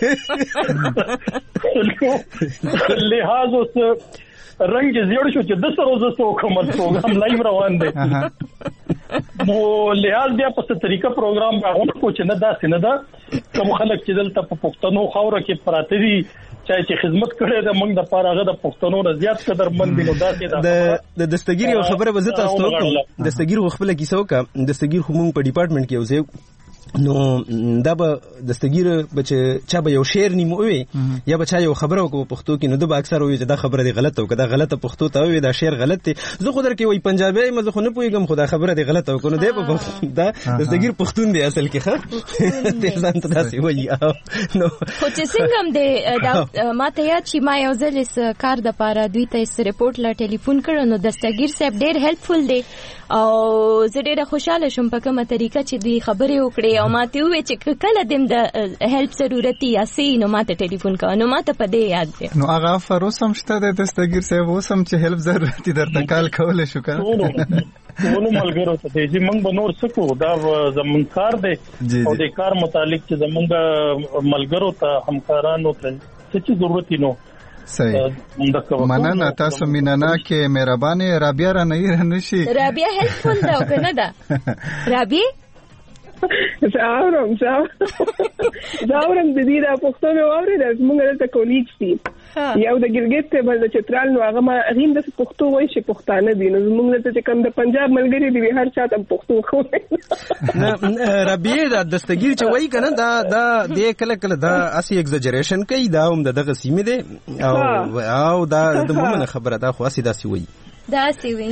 S9: لحاظ اوس رنگ زیړ شو چې د سره زسو کوم پروګرام لایو روان دی نو لحاظ بیا په طریقه پروګرام راغون کو چې نه دا سینه دا کوم خلک چې دلته په پښتنو خوره کې پراته دي چې خدمت کړي د موږ د پاره د پښتنو نه زیات قدر مند دي نو دا
S1: د دستگیر یو خبره به زه تاسو ته دستگیر خپل کیسه وکم دستگیر خو موږ په ډپارټمنټ کې اوسې نو دا به دستگیر بچ چا به یو شعر نیموي یا بچا یو خبره وکړو پښتو کې نو د اکثر وي چې دا خبره دی غلطه او کدا غلطه پښتو ته وي دا شعر غلط دی زه خو درکې وای پنجابي مزه خو نه پويګم خدا خبره دی غلطه او کنه دی په دا دستگیر پښتون دی اصل کې ښه ته ځان ته داسې وایي نو
S5: خو چې څنګه هم دی دا ما ته یاد چې ما یو ځل کار د پاره دوی ته ریپورت لا ټلیفون کړو نو دستگیر صاحب ډېر هیلپفل دی او زه ډېره خوشاله شوم په کومه طریقه چې دوی خبرې وکړې او ما ته وویل چې کله دم د هیلپ ضرورت یا سي نو ما ته ټلیفون کوه نو ما ته په دې یاد دی
S4: نو هغه فروسم شته د دستگیر صاحب اوسم چې هیلپ ضرورت درته کال کول شو کنه
S9: ونو ملګرو ته چې موږ به نور سکو دا زمون کار دی او د کار متعلق چې زمونږ ملګرو ته همکارانو ته څه ضرورت نو
S4: صحیح مننه تاسو مینانا کې مهرباني رابعه را نه نشي
S5: رابعه هیلپفل دا کنه دا رابعه
S12: زاورم د دې د پښتنو اوري د موږ د کولیګ دي یو د ګلګت په بل چترال نو هغه ما غیم د پښتو وای شي پښتانه دي نو موږ ته کوم د پنجاب ملګری دی هر چا ته پښتو خو
S1: نه ربيع د دستگیر چې وای کنه دا د کله کله دا اسی ایگزاجریشن کوي دا هم دغه سیمه دی او دا د مومنه خبره دا خو اسی داسي وای
S5: دا سی وای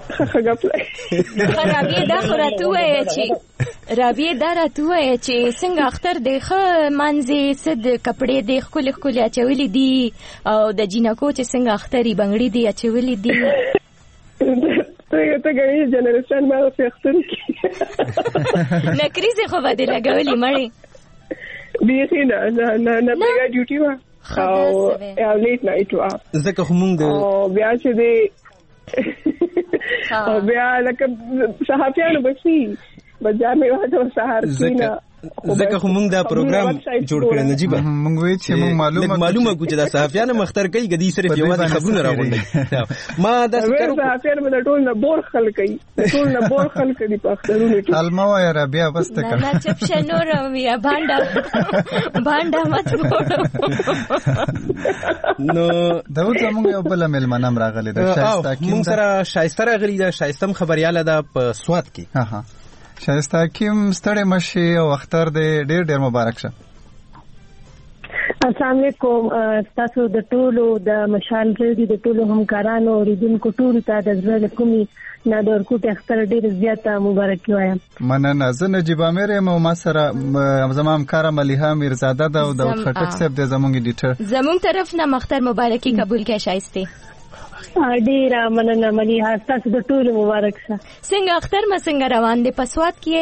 S5: رابعه دا خوراتو وای چې رابعه دا راتو وای چې څنګه اختر دی خو منځي صد کپڑے دی خل خل اچولې دي او د جینکو چې څنګه اختري بنگړي دی اچولې دي
S12: ته غړي جنریشن ما فختر کی
S5: نکري څه خو بده لګولې مړې
S12: بیخي نه بیګا ډیوټي وا او لیټ نایټ وا
S1: زکه همون د
S12: بیا چې دی او بیا لکه صحافیانو بسي بجامه واده سهار کینا
S1: زکه خو موږ دا پروګرام جوړ کړی نجيب
S4: موږ وی چې موږ
S1: معلومه کو چې دا صحافیان مختار کوي کدي صرف یوازې خبرونه راغونډي ما دا
S12: صحافیان مې ټول نه بور خلک کوي ټول نه بور خلک دي په اخترونو کې
S4: الما وای ربيع بس ته
S5: کړه نه چپ شنور بیا بانډا مت وړو
S1: نو
S4: دا موږ یو بل ملمنام راغلی دا شایسته
S1: موږ سره شایسته راغلی دا شایستم خبرياله دا په سواد کې
S4: ها شایسته کیم ستړی مشي او اختر دې ډېر مبارک شه.
S12: السلام علیکم تاسو د ټولو د مشال ریډیو د ټولو همکارانو اوریدونکو ټولو ته د زړه کومي نادرکوټ اختر ډېر زیاته مبارکي وایم.
S4: مننه. زه نجیب امیر یم او ما سره زما همکاره ملیحه میرزاده ده او داود خټک صاحب د زمونږ ایډیټر.
S5: زمونږ طرف نه مختار مبارکي قبول کړئ شایسته.
S12: ډیره مننه ملیحه تاسو د ټولو مبارک شه.
S5: څنګه اختر ما څنګه روان دي پسواد کې؟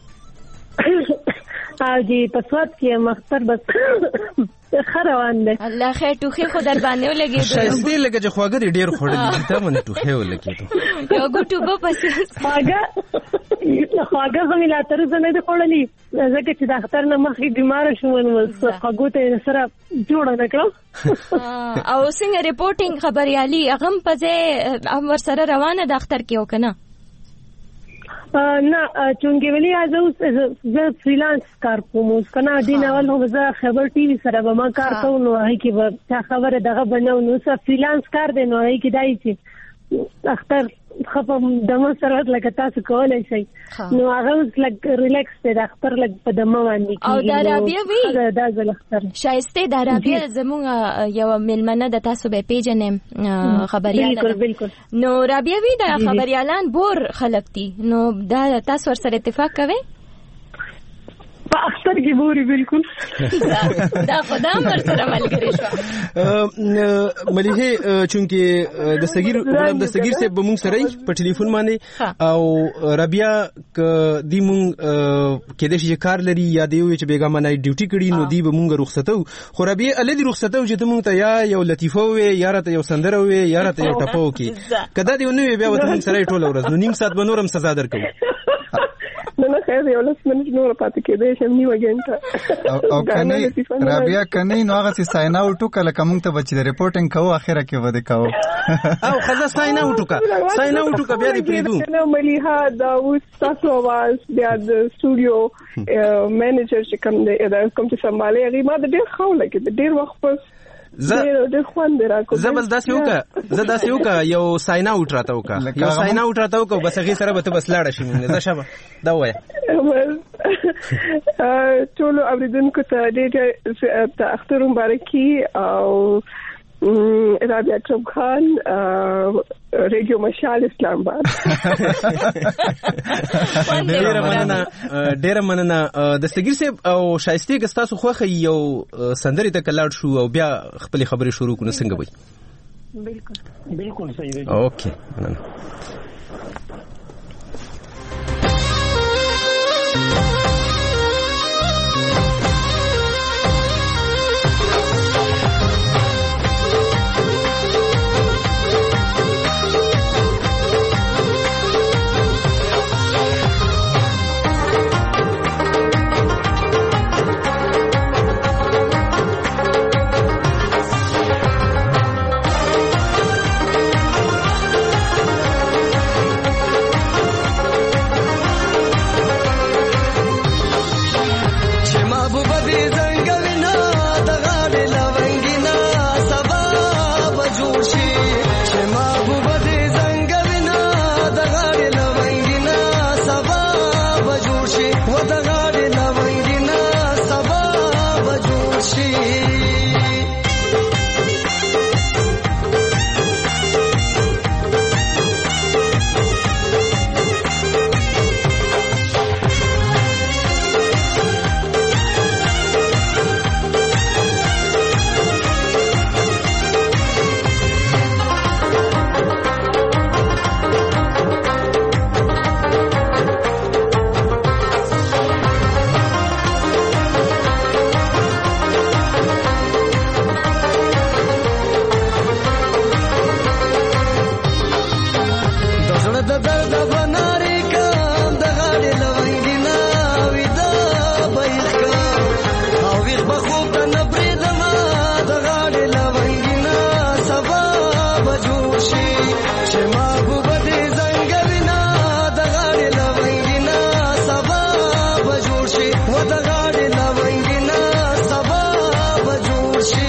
S12: جی پسواد کې مختر بس خروان ده.
S5: الله خیر ټوخي خو در باندې ولګي
S1: شایسته لکه چې خواګر ډیر خوړل دي ته باندې ټوخي ولګي
S5: یو ګټو په پسې
S12: خواګه هم لا تر زنه دي خوړلې ځکه چې د اختر نه مخکې بیمار شوم نو خواګو ته سره جوړ نه کړم
S5: او څنګه ریپورټینګ خبريالي اغم پځه امر سره روانه د اختر کې وکنه
S12: نه چونګې ویلي زه فریلانس کار کوم اوس کنه دین اول هم زه خبر ټي وي سره به ما کار کوم نو هي کې به خبره دغه بنو نو زه فریلانس کار دی نو هي کې دای چې اختر خپم دمو سره لکه تاسو کولای شئ نو هغه لګ ریلیکس دی اختر لګ په دمو باندې
S5: او دا رابیا وی
S12: دا ځل اختر
S5: شایسته دا رابیا زموږ یو ملمنه د تاسو به پیژنم خبريال
S12: بالکل
S5: نو رابیا وی دا خبريالان بور خلک دي نو دا تاسو سره اتفاق کوئ
S12: په اختر کې بوري بالکل
S5: دا خدای مر سره ملګری شو
S1: مليحه چونکه د سګیر سے بمون سره په ټلیفون باندې او ربيع ک دی مون کې د شي کار لري یا دی چې بیګا منای ډیوټي کړي نو دی بمون رخصتو خو ربيع الدی رخصتو چې مون ته یا یو لطیفه وي یا راته یو سندره وي یا راته یو ټپو کې کدا دی نو بیا وته مون سره ټول ورځ نو نیم ساعت بنورم سزا درکو
S12: نه خیر یو لس منټ نور پاتې کېدې شم نیو اگینټ
S4: او کنه رابیا کنه نو هغه سي ساين اوټ کله کوم ته بچی د ریپورټینګ کوو اخره کې وده کوو
S1: او خلاص ساين اوټ بیا دی پریدو
S12: نو ملیحه داوود تاسو واز بیا د سټوډیو مینیجر چې کوم چې سمبالي هغه ما د ډیر خو لګي د ډیر وخت پس
S1: زبل داسې وکا یو ساين اوټ راته وکا بس هغه سره به بس لاړ شي زه شبه دا وای
S12: ټول اوریدونکو ته ډېر اختر مبارکي او رابعه چوب خان ریډیو مشال اسلام آباد
S1: ډېر مننه د سګیر صاحب او شایسته ګستاسو خوخه یو سندري ته کلاړ شو او بیا خپل خبرې شروع کړو څنګه وای
S9: بالکل صحیح دی
S1: اوکې مننه
S13: درد بناري کام د غاړې لونګینا ودا بایخا او ویخ بخوب ته نبریدما د غاړې لونګینا سبا بجوړ شي چې ما ګوبه دې زنګوینا د غاړې لونګینا سبا بجوړ شي و د غاړې لونګینا سبا بجوړ شي.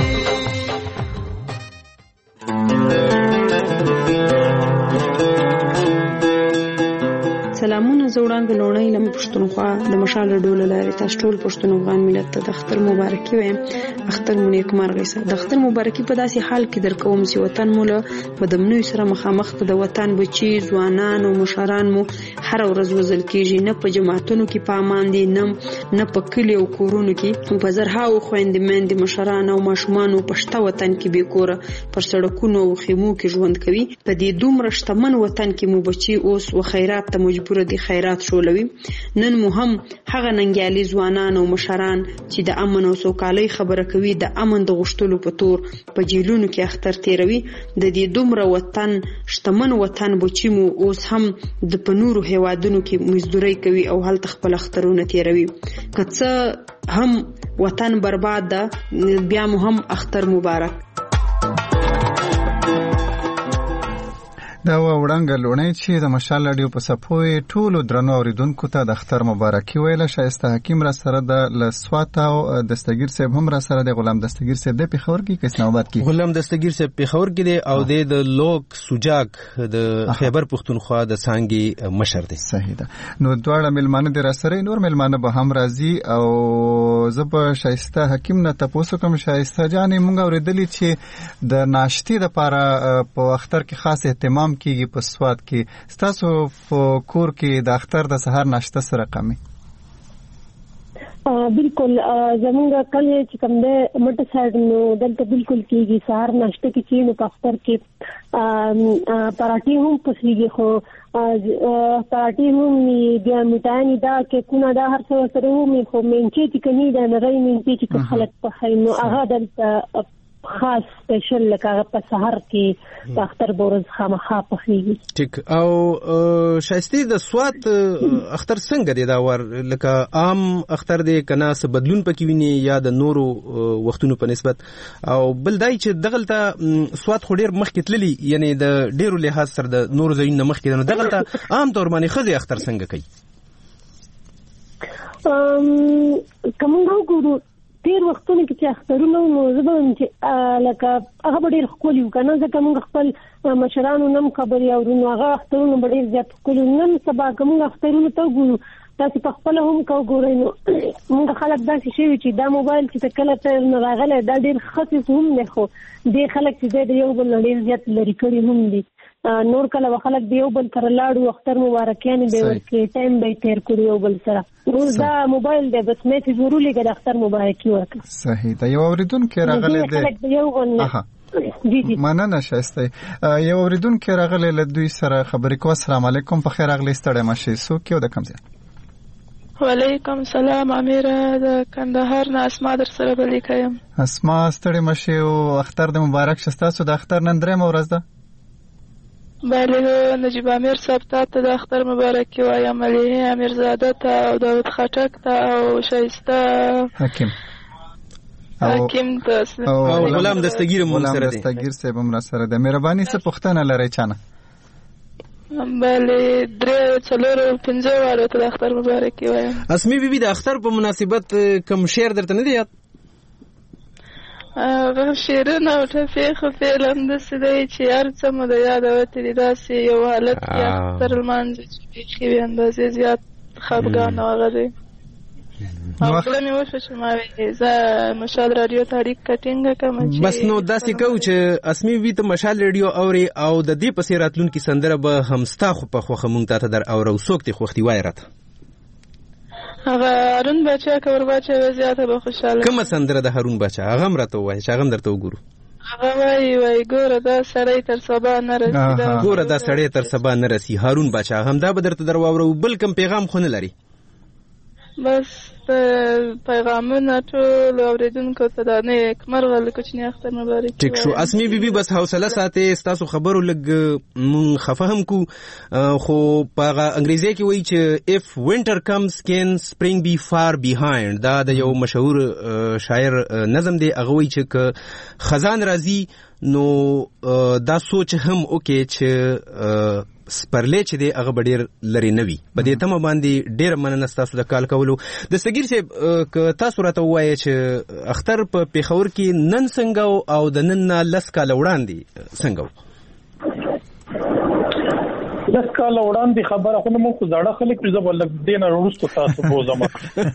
S14: سلامونه زوړانګ لونی لم پښتونخوا د مشال ډول لاري تاسو ټول پښتونغان ملت ته د اختر مبارکي وایم. اختر مو نیک مرغه سره د اختر مبارکي په داسې حال کې درکوم چې وطن مو له بدمنوي سره مخامخ ته د وطن بچي ځوانان او مشران مو هر ورځ وزل کیږي، نه په جماعتونو کې پامان دي نه په کلی او کورونو کې په زرهاو خويندې مېندې مشران او ماشومان پښتا وطن کې به کوره پر سړکونو او خیمو کې ژوند کوي. په دې دومره شتمن وطن کې مو بچي اوس و خیرات ته مجبور دي خیرات شولوي. نن مو هم هغه ننګیالي ځوانان او مشران چې د امن او سوکالۍ خبره کوي د امن د غشتلو په تور په جیلونو کې اختر تیروي. د دې دومره وطن شتمن وطن بچي مو اوس هم د پنورو هیوادونو کې مزدوري کوي او هلته خپل اخترونه تیروي. کڅه هم وطن برباد ده، بیا مو هم اختر مبارک.
S4: دا وړاندې لونی چې د مشال رادیو په سپوي ټولو درنو اوریدونکو ته د اختر مبارکي ویله. شایسته حکیم را سره د لسوات او دستگیر صاحب هم را سره د غلام دستگیر صاحب د پیښور کې کس نوبت کې
S1: غلام دستگیر صاحب پیښور کې دی او د لوک سوجاک د خیبر پښتونخوا د سانګي مشر دی.
S4: صحیح ده. نو دواړه ملمانه د را سره نور ملمانه به هم راځي او زب شایسته حکیم نه تاسو کوم شایسته جانې مونږ اوریدلی چې د ناشتي لپاره په اختر کې خاص اهتمام کیږي په سواد کې. تاسو په کور کې د اختر د سحر ناشته سره کمی؟
S12: بالکل زمونږ کله چې کوم د مټ سایډ نو دلته بالکل کیږي سحر ناشته کې چې نو په اختر کې پراټي هم پسیږي، خو پراټي هم بیا میټانی دا کې کونه دا هر څه سره هم خو منچې چې کني دا نه غي منچې چې خلک په خینو هغه دلته خاص سپیشل لکه په سحر کې د اختر بورز خامخا پخېږي.
S1: ټیک. او شایسته د سوات اختر څنګه دی دا ور لکه عام اختر دی کنه څه بدلون پکې ویني یا د نورو وختونو په نسبت؟ او بل دای چې دغلته سوات خو ډیر مخکې تللی یعنی د ډیرو لحاظ سره د نورو ځایونو مخکې نو دغلته عام طور باندې خزي اختر څنګه کوي؟
S12: کوم وګورو ډیر وختونه کې چې اخترونه نو زبون چې لکه هغه ډیر خولي وکنه ځکه موږ خپل مشرانو نم خبري او نو هغه اخترونه ډیر زیات خولي نن سبا کوم اخترونه ته ګورو تاسو په خپل هم کو ګورئ نو موږ خلک داسې شي چې دا موبایل چې کله ته نه راغله دا ډیر خصيص هم نه خو دې خلک چې د یو بل ډیر زیات لري کړی هم دي. نور کله خلک دیو بل تر لاړو اختر مبارکیان به ورکه ټایم به تیر کړی او بل سره نو دا موبایل د بس مې ضروري کې د اختر مبارکي ورکړه.
S4: صحیح ده. یو اوریدونکو راغله ده مننه شایسته. یو اوریدونکو راغله له دوی سره خبرې کو. السلام علیکم، په خیر راغلی ستړی مشه سو کې د کوم ځای؟
S15: وعلیکم سلام، امیره د کندهار نه اسما در سره بلی کوم.
S4: اسما ستړی مشه او اختر د مبارک شستا سو د اختر نن درې مورز ده.
S15: بله نجیب امیر صاحب ته د اختر مبارکي وایم، ملیحه امیرزاده ته او داود خټک ته او شایسته حکیم ته
S1: او غلام دستگیر مون سره دی.
S4: دستگیر صاحب هم سره ده. مهرباني څه پوښتنه لرئ چانه؟
S15: بله 3-4-5 واره ته د اختر مبارکي وایم.
S1: اسمی بیبي د اختر په مناسبت کوم شعر درته نه دی یاد؟
S15: شیرونه او ټپې خو فعلا داسې دی چې هر څه مو د یاد وتې دي، داسې یو حالت کې اختر لمانځي چې بیخي بې اندازې زیات خفګان او هغه دی. او بله مې وشوه چې ما وې زه مشال راډیو ته اړیکه ټینګه کړم چې
S1: بس نو داسې کوو چې اسمي وي ته مشال راډیو اورې او د دې پسې راتلونکي سندره به هم ستا خو په خوښه مونږ ته در اورو. څوک دې خوښ دي وایه راته؟
S15: هغه هارون باچا کور باچا زیاته به خوشاله.
S1: کومه سندره د هارون باچا؟ هغه هم راته ووایه چې هغه هم درته وګورو.
S15: هغه وایي ګوره دا سړی تر سبا نه رسي،
S1: ګوره دا سړی تر سبا نه رسي. هارون باچا همدا به درته در واورو. بل کوم پیغام خو نه لري؟
S15: بس پیغامونه ټول اوریدونکو ته د نیکمرغه د کوچني اختر مبارک.
S1: ټیک شو. اسمی بیبي بس حوصله ساتي، تاسو خبرو لګ مون خفهم کو خو په انګریزي کې وایي چې if winter comes can spring be far behind. دا د یو مشهور شاعر نظم دی، هغه وایي چې خزان راځي نو دا سوچ هم اوکې چې سپرلې چې دی هغه ډېر لري نه وي. په دې تمه باندې ډېره مننه ستاسو د کال کولو. د صغیر صاحب که تاسو راته ووایئ چې اختر په پېښور کې نن څنګه او د نن نه 10 کاله وړاندې څنګه و؟
S9: 10 کاله وړاندې خبره خو نه مو خو زړه خلک زه ولګ دینه وروسته تاسو بوزم.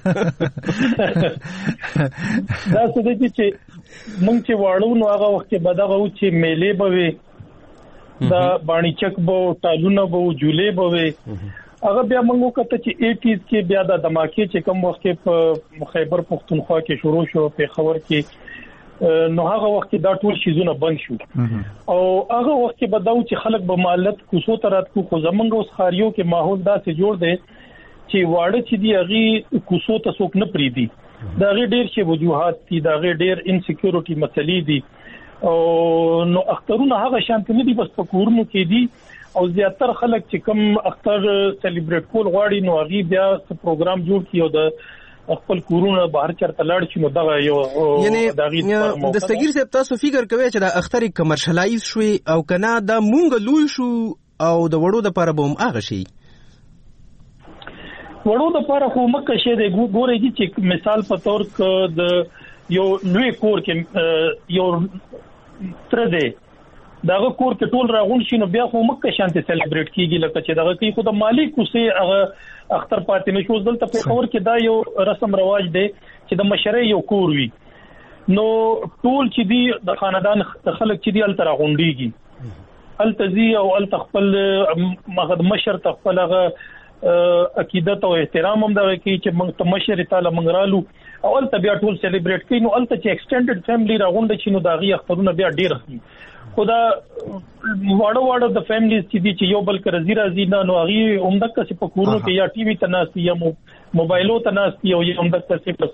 S9: دا څه دي چې مونږ چې واړو نو هغه وخت کې بدغه و چې میلې به وي، دا باندې چک بو ټالونه بو جولې بو وي. هغه بیا موږ کته چې 80s کې بیا د دماکي چې کوم وخت کې په خیبر پختونخوا کې شروع شو، په خبر کې نو هغه وخت دا ټول شیزونه بند شو او هغه وخت کې بداو چې خلک به مالت کوسو ترات کو خو زمونږ اوس خاریو کې ماحول داسې جوړ دی چې واړه چې دی هغه کوسو ته څوک نه پریدي. دا غي ډیر شی وجوهات دي، دا غي ډیر انسیکیورټي مسلې دي او نو اخترونه هغه شانت نه دي، بس په کورونو کې دي او زیاتره خلک چې کوم اختر سلیبریټ کول غواړي نو هغه بیا پروګرام جوړ کیو د خپل کورونه بهر چرته لاړ شي. نو دغه یو
S1: یعنی د صغیر صاحب تاسو فکر کوئ چې د اختر کمرشلایز شوي او کنه دا مونږ لوی شو او د وړو د لپاره به هم هغه شي؟
S9: وړو د لپاره خو مکه شه د ګورې چې مثال په تور ک د یو لوی کور کې یو تر دې داغه کور کې ټول راغون شي نو بیا خو مکه شانته سلیبریټ کیږي لکه چې دغه کې خو د مالک کوسه هغه اختر پاتې نشو. دلته په خبر کې دا یو رسم رواج دی چې د مشرۍ یو کور وي نو ټول چې دی د خاندان خلک چې دی ال تر غونډيږي التزي او ال تخپل مغد مشر تخپل هغه عقیدت او احترام هم دا کوي چې موږ ته مشر تعالی منګرالو او ال بیا ټول سلیبریټ کوي نو ال ته چې ایکسټینډډ فیملی راغونډه شي نو دا غي اخترونه بیا ډیر خدا واړو د فیملیز چې دي چې یو بل کر زیرا نو هغه عمدہ کسي په کورونو کې یا ټي وي تناسي یا موبایلو تناسي او یا عمدہ کسي پس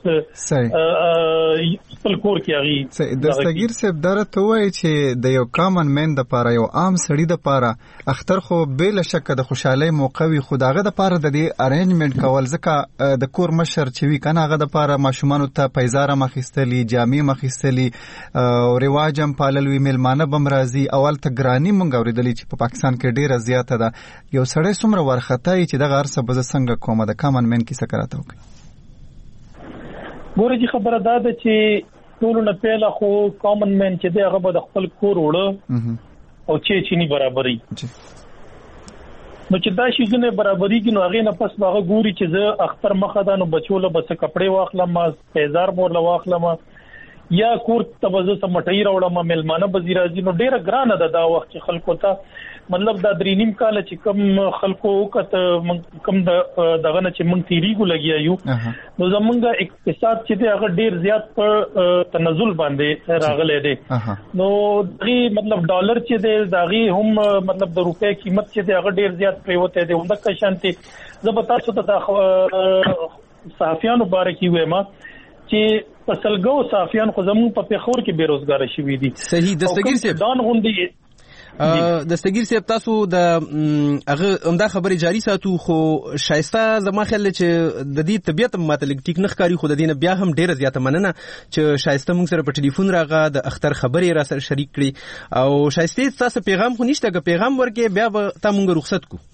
S9: خپل کور کې هغه
S4: د صغیر صاحب درته وایي چې د یو کامن مین د پاره یو عام سړی د پاره اختر خو بل شک د خوشحالي موقع وي خداغه د پاره د دې ارینجمنت کول ځکه د کور مشر چې وی کنه هغه د پاره ماشومان ته پیزاره مخستلی جامې مخستلی او رواجم پاللوي ملمانه بم راځي اول ته ګرانی مونږ اوریدلې چې په پاکستان کې ډیره زیاته ده یو سړی څومره ورختای چې دغه ارسه بز څنګه کومه د کامن مین کې سکراته وکړي.
S9: ګوره چې خبره ده چې ټول نه پیله خو کامن مین چې دغه به د خپل کور وړه او چې ني برابرۍ نو چې دا شي نه برابرۍ کې نو هغه نه پس باغه ګوري چې زه اختر مخه ده نو بچوله بس کپڑے واخلم پیزار مور واخلم یا کور تبزه سمټی راوړم ملمانه بزیرازي نو ډیره ګرانه ده دا وخت چې خلکو ته مطلب دا درې نیم کال چې کم خلکو وکړه کم دغه نه چې مونږ تیریګو لګیا یو نو زمونږ اقتصاد چې دی هغه ډیر زیات په تنزل باندې راغلی دی نو دغه مطلب ډالر چې دی دغه هم مطلب د روپې قیمت چې دی هغه ډیر زیات پریوته دی همدا که شانتي زبتا څه ته صحافیانو مبارکي وایم چې پسلګو صحافیان خو زموږ په پیښور کې بیروزګار شوي دي.
S1: صحیح د صغیر صاحب
S9: دان غوندي
S1: د صغیر صاحب تاسو د هغه عمده خبرې جاری ساتو خو شایسته زما خیال چې د دې طبيعت ماتلګ ټیک نه ښکاری خو د دې بیا هم ډیره زیاته مننه چې شایسته موږ سره په ټلیفون راغه د اختر خبرې را سره شریک کړي او شایسته تاسو پیغام خو نشته که پیغام ورکې بیا به تا موږ رخصت کو.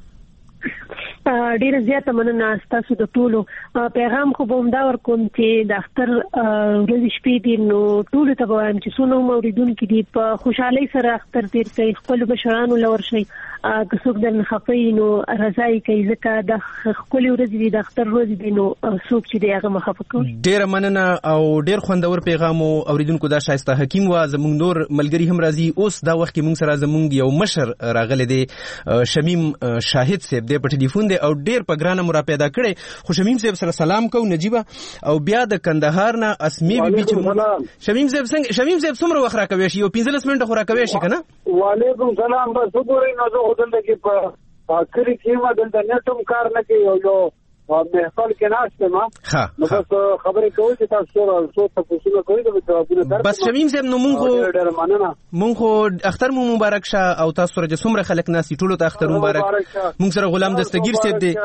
S12: ډیره زیاته مننه تاسو د ټولو پیغام خو به همدا ورکوم چې د اختر ورځې شپې دي نو ټولو ته به وایم چې څونه موریدونکي دي په خوشحالۍ سره اختر تیر کوي خپلو مشرانو له ورشئ که څوک درنه خفه وي نو رضا یې کوي ځکه د ښکلې ورځې دي د اختر ورځې دي نو څوک چې دی هغه مه خفه کوي.
S1: ډیره مننه او ډیر خوندور پیغام و اوریدونکو دا شایسته حکیم و زموږ نور ملګری هم راځي اوس دا وخت کې موږ سره زموږ یو مشر راغلی دی شمیم شاهد صاحب دی په ټلیفون او ډیر په ګرانه مو را پیدا کړي خو شمیم صاحب سره سلام کو نجيبه او بیا د کندهار نه اسمی بیبي چې شمیم صاحب څومره وخت را کوي شي یو 15 منټه خو را کوي شي کنه.
S16: وعلیکم سلام بس وګورئ نو زه خدای ته کې په کری کې ما دلته نټوم کار نه کوي یو محفل کې ناشته ما نو بس خبرې کوي چې تاسو تاسو کوي د جوابونه درته
S1: بس شمیم صاحب نو مونږ اختر مو مبارک شه او تاسو سره څومره خلک ناسي ټولو ته اختر مبارک مونږ سره غلام دستگیر صاحب دی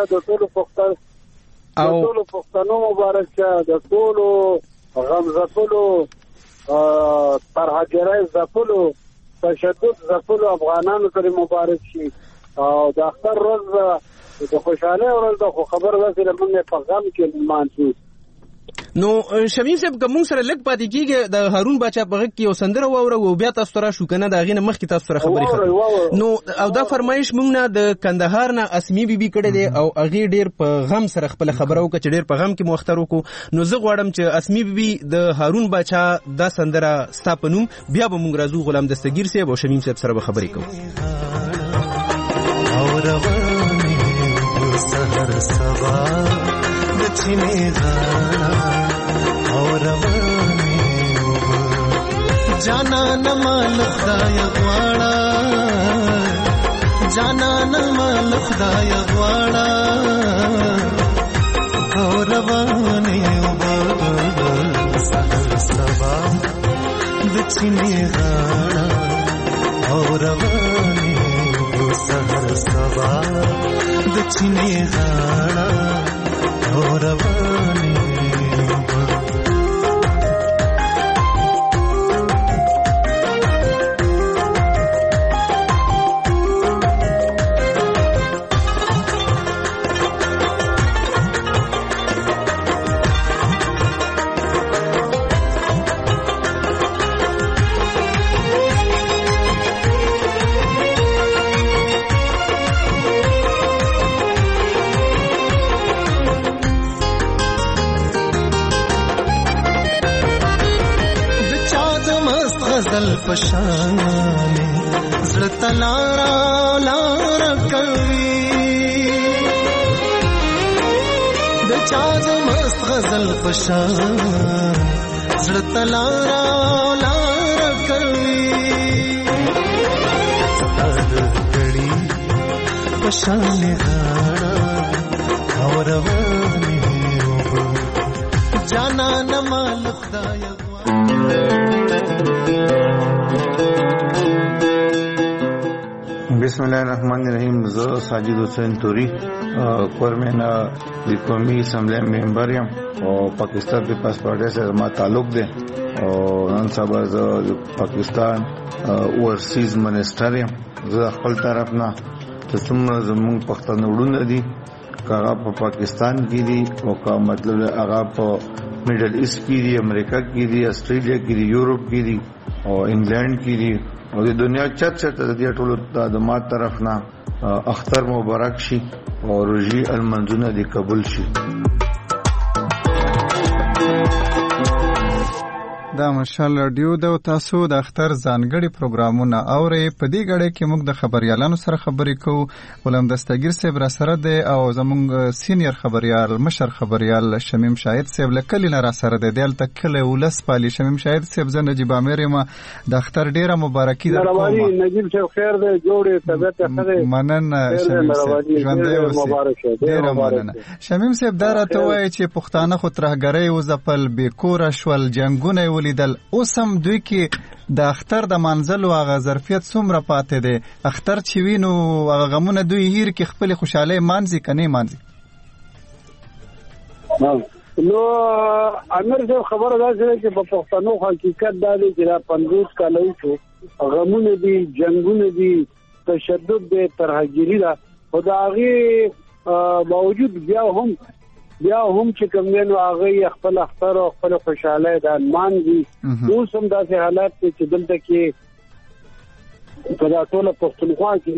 S1: او
S16: ټولو پښتنو مبارک شه د ټولو غمزفلو ترهګرای زفلو تشدد زفلو افغانانو سره مبارک شي او د اختر ورځ د خوشاله ورځ د خبر واسه موږ په غم کې مانځو
S1: نو شمیم صاحب کوم سره لګ پاتې کیږي د هارون باچا په غږ کې یو سندره واوره او بیا تاسو را شو کنه دا غینه مخ کې تاسو سره خبرې کوي نو او دا فرمایش موږ نه د کندهار نه اسمی بیبي کړه دی او اغه ډیر په غم سره خپل خبرو کې ډیر په غم کې مختار وکړو نو زه غواړم چې اسمی بیبي د هارون باچا دا سندره ستاپنوم بیا به موږ راځو غلام دستگیر صاحب او شمیم صاحب سره خبرې کوو
S17: سحر سبا د چینه غاړه او روانه جانا نمال خدای غواړه جانا نمال خدای غواړه او روانه سحر سبا د چینه غاړه او روانه سحر سبا د چینه غاړه او روانه پشانه زړه تلارا لار کوي د چا مست غزل پشان زړه تلارا لار کوي ستاد کړي پشانه غاړه او روانه جانا نمال خدای
S18: بسم الله الرحمن الرحیم. زه ساجد حسین توری کورمینا د قومي اسمبلی ممبر یم او پاکستان پیپلز پارټي سره ما تعلق دی او نن سبا زه د پاکستان اورسیز منسټر یم. زه خپل طرف نه څومره زموږ پښتون وړونه دي هغه په پاکستان کې دي او کا مطلب هغه په میډل ایست کې دي، امریکا کې دي، استرالیا کې دي، یورپ کې دي او انګلند کې دي او د دنیا چرته د دې ټولو د ما طرف نه اختر مبارک شي او روزي المنځونه دي قبول شي.
S4: دا مشال رادیو د تاسو د اختر ځانګړي پروګرامونه اوري. په دې غړې کې موږ د خبريالانو سره خبرې کوو. غلام دستگیر صاحب را سره دی او زموږ سینیئر خبريال مشر خبريال شمیم شاهد صاحب لکلی نه را سره دی. دلته کله ولس پالي شمیم شاهد صاحب زه نجیب امیر ما د اختر ډیره مبارکي درکوم.
S16: نجیب صاحب خیر دی، جوړې طبيعت خره
S4: منن شمیم صاحب ژوندې اوسې ډیره مننه. شمیم صاحب دا راته وایي چې پښتانه خو ترهګرۍ او ځپل بیکور شول جنگونه ولیدل اوس هم دوی کې د اختر د منزل او غ ظرفیت څومره پاتې دی. اختر چې وینو هغه غمونه دوی هیر کې خپل خوشاله مانځي کني مانځي.
S16: نو امر صاحب خبره ده چې په پښتنو حقیقت دا دی چې 50 کالو شو غمونه دي، جنگونه دي، تشدد دي، ترهګری ده. خدایي باوجود بیا هم چې کوم نو هغه خپل اختر او خپل خوشاله د مان دي. اوس هم داسې حالات چې دلته کې په ټول پښتونخوا کې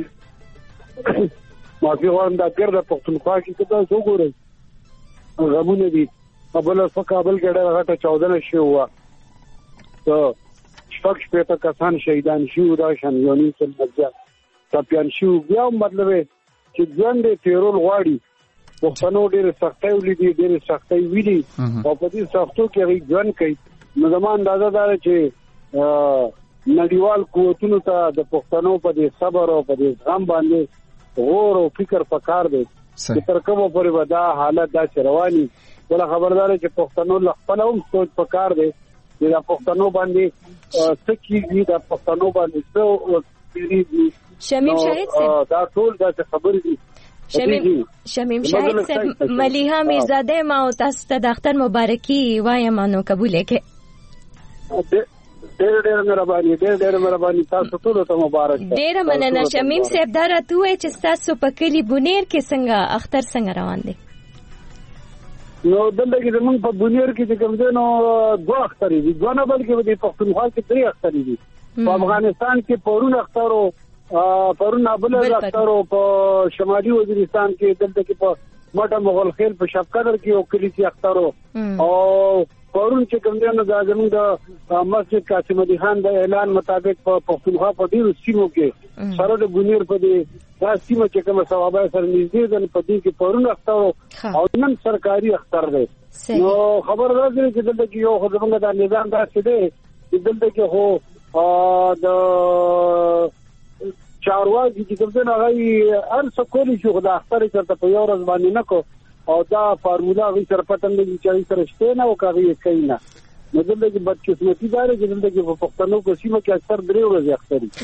S16: مافي غوړم دا ګرځي پښتونخوا کې تاسو وګورئ غمونه دي. کابل کې ډېر غټه 14 شو وا ته شپږ په کسان شهیدان شو دا شنګونی څخه تپیان شو. بیا مطلب چې ځان دې تیرول غواړي پښتنو ډېر سختۍ ولیدي، ډېر سختۍ ویلي او په دې سختو کې غي ځان کوي. نو زموږ اندازه دا چې نړیوال قوتونو ته د پښتنو په دې صبر او په دې غم باندې غور او فکر پکار دی تر کومه پورې به دا حالت دا رواني ولا خبردار چې پښتنو خپل هم سوچ پکار دی چې دا پښتنو باندې سکیږي دا پښتنو باندې څو
S5: شمیم شاهد صاحب
S16: دا ټول دا خبرې دي
S5: شمیم شاهد صاحب ملیحه میرزاده ما او تاسو ته د اختر مبارکي وایم نو قبول کړئ
S16: ډېر مهرباني تاسو ټول ته مبارک
S5: ډېر مننه شمیم صاحب دا راته وایي چې تاسو په کلی بونیر کې څنګه اختر څنګه روان دی
S16: نو دلته کې زمونږ په بونیر کې چې کوم دی نو 2 اختر دي 2 نه بلکې د پښتونخوا کې 3 اختر دي په افغانستان کې پرون اختر او پرون ابل اختر او په شمالي وزیرستان کې دلته کې په مټه مغل خیل په شفقدر کې او کلی کې اختر او پرون چې کوم دی نو د زمونږ د مسجد قاسم علي خان د اعلان مطابق په پښتونخوا په ډیرو سیمو کې سره د بونیر په دې دا سیمه چې کومه ثوابه سره نږدې ده په دې کې پرون اختر او نن سرکاري اختر دی نو خبر راځي چې دلته کې یو خدمت د نظام دا څه دی چې دلته کې هو د چارواکي چې کوم نه غي هر څه کولی شو د اختر چرته په یو ورځ باندې نه کو او دا فارمولا غي سره پټن دي چې سره شته نه او کوي کینا نو دلته کې بدقسمتي دار چې دلته کې په پښتنو کو سیمه کې اکثر 3 ورځې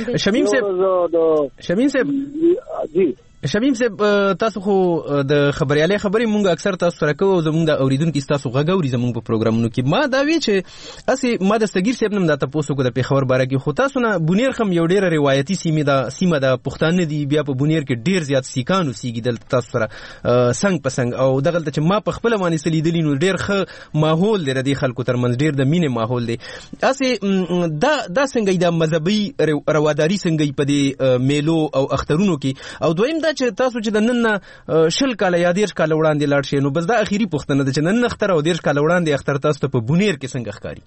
S16: اختر
S1: شمیم صاحب
S16: جی
S1: شمیم صاحب تاسو خو د خبريالي خبرې مونږ اکثر تاسو سره کوو زمونږ د اوریدونکو تاسو غږوري زمونږ په پروګرامونو کې ما دا وی چې اسی ما د استګیر صاحب نم دا تاسو کو د پیښور باره کې خو تاسو نه بونیر خم یو ډیره روایتي سیمه د پښتانه دی بیا په بونیر کې ډیر زیات سیکانو سیګی دل تاسو سره څنګه پسنګ او دغه چې ما په خپل باندې سلیدلی نو ډیر ښه ماحول دی د خلکو ترمنځ ډیر د مینې ماحول دی اسی دا څنګه د مذهبي رواداری څنګه په دې میلو او اخترونو کې او دویم چې تاسو چې د نن شل کاله یا 10 کاله وړاندې لاړ شئ نو بس دا اخیری پوښتنه ده چې نن اختر او 10 کاله وړاندې اختر تاسو ته په بونیر کې څنګه ښکاري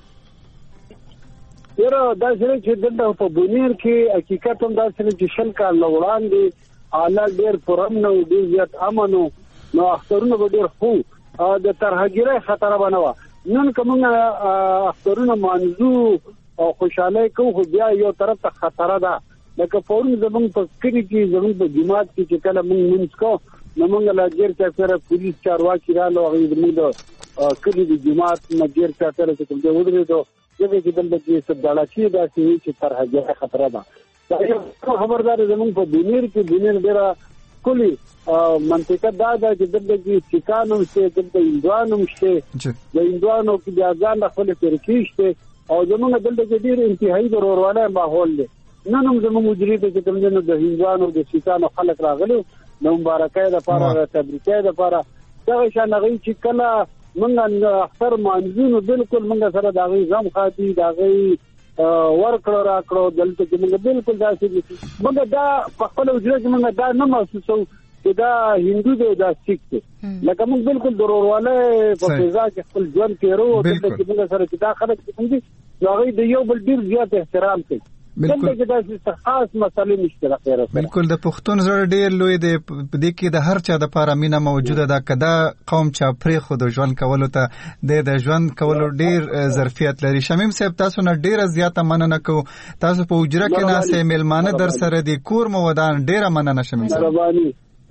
S16: یره دا چې دلته په بونیر کې حقیقت هم دا چې شل کاله وړاندې حالات ډېر پرامن او ډېر زیات امن نو اخترونه به ډېر خو د ترهګیرۍ خطر بنوه نن کومه اخترونه منځو او خوشاله کوو بیا یو طرف ته خطر ده لکه فورن زمونږ په کلی کې زمونږ په جماعت کې چې کله مونږ منځ کو نو مونږ لا ګیر چا سره پولیس چارواکي رالو هغه زمونږ د کلی د جماعت نه ګیر چا سره چې کوم دی ودرېدو دغه کې دلته کې سبدالاتي دا چې ترهګیرۍ خطر ده دا یو خبردار زمونږ په بونیر کې بونیر ډیره کلی منطقه دا ده چې دلته کې سیکانو شته دلته هندوانو شته د هندوانو کې بیا ځان خپل فرقې شته او زمونږ دلته کې ډیر انتهایی ضرورواله ماحول دی نن هم زموږ مجری ته چې کوم دنو د هندوانو د سیکانو خلک راغلي نو مبارکای د پاره تبریکای د پاره دا شان غي چې کله مونږ اختر مانځو بالکل مونږ سره دا غي غم خاطي دا غي ورکړو راکړو دلته چې مونږ بالکل دا چې مونږ دا په خپل وجه کې مونږ دا نه محسوسو چې دا هندو دی دا سیک دی لکه مونږ بالکل ضرورواله په فضا کې خپل ژوند تیرو دلته چې مونږ سره چې دا خلک کوم دي نو غي د یو بل ډیر زیات احترام کوي بالکل دا خاص مسلې نشته خیره
S4: بالکل د پښتون زړه ډیر لوی دی په دې کې د هر چا د پاره مینا موجوده ده کدا قوم چا پرې خو د ژوند کولو ته د ژوند کولو ډیر ظرفیت لري شمیم صاحب تاسو نه ډیره زیاته مننه کو تاسو په اجره کې ناسه میلمانه در سره دی کور مو ودان ډیره مننه شمیم صاحب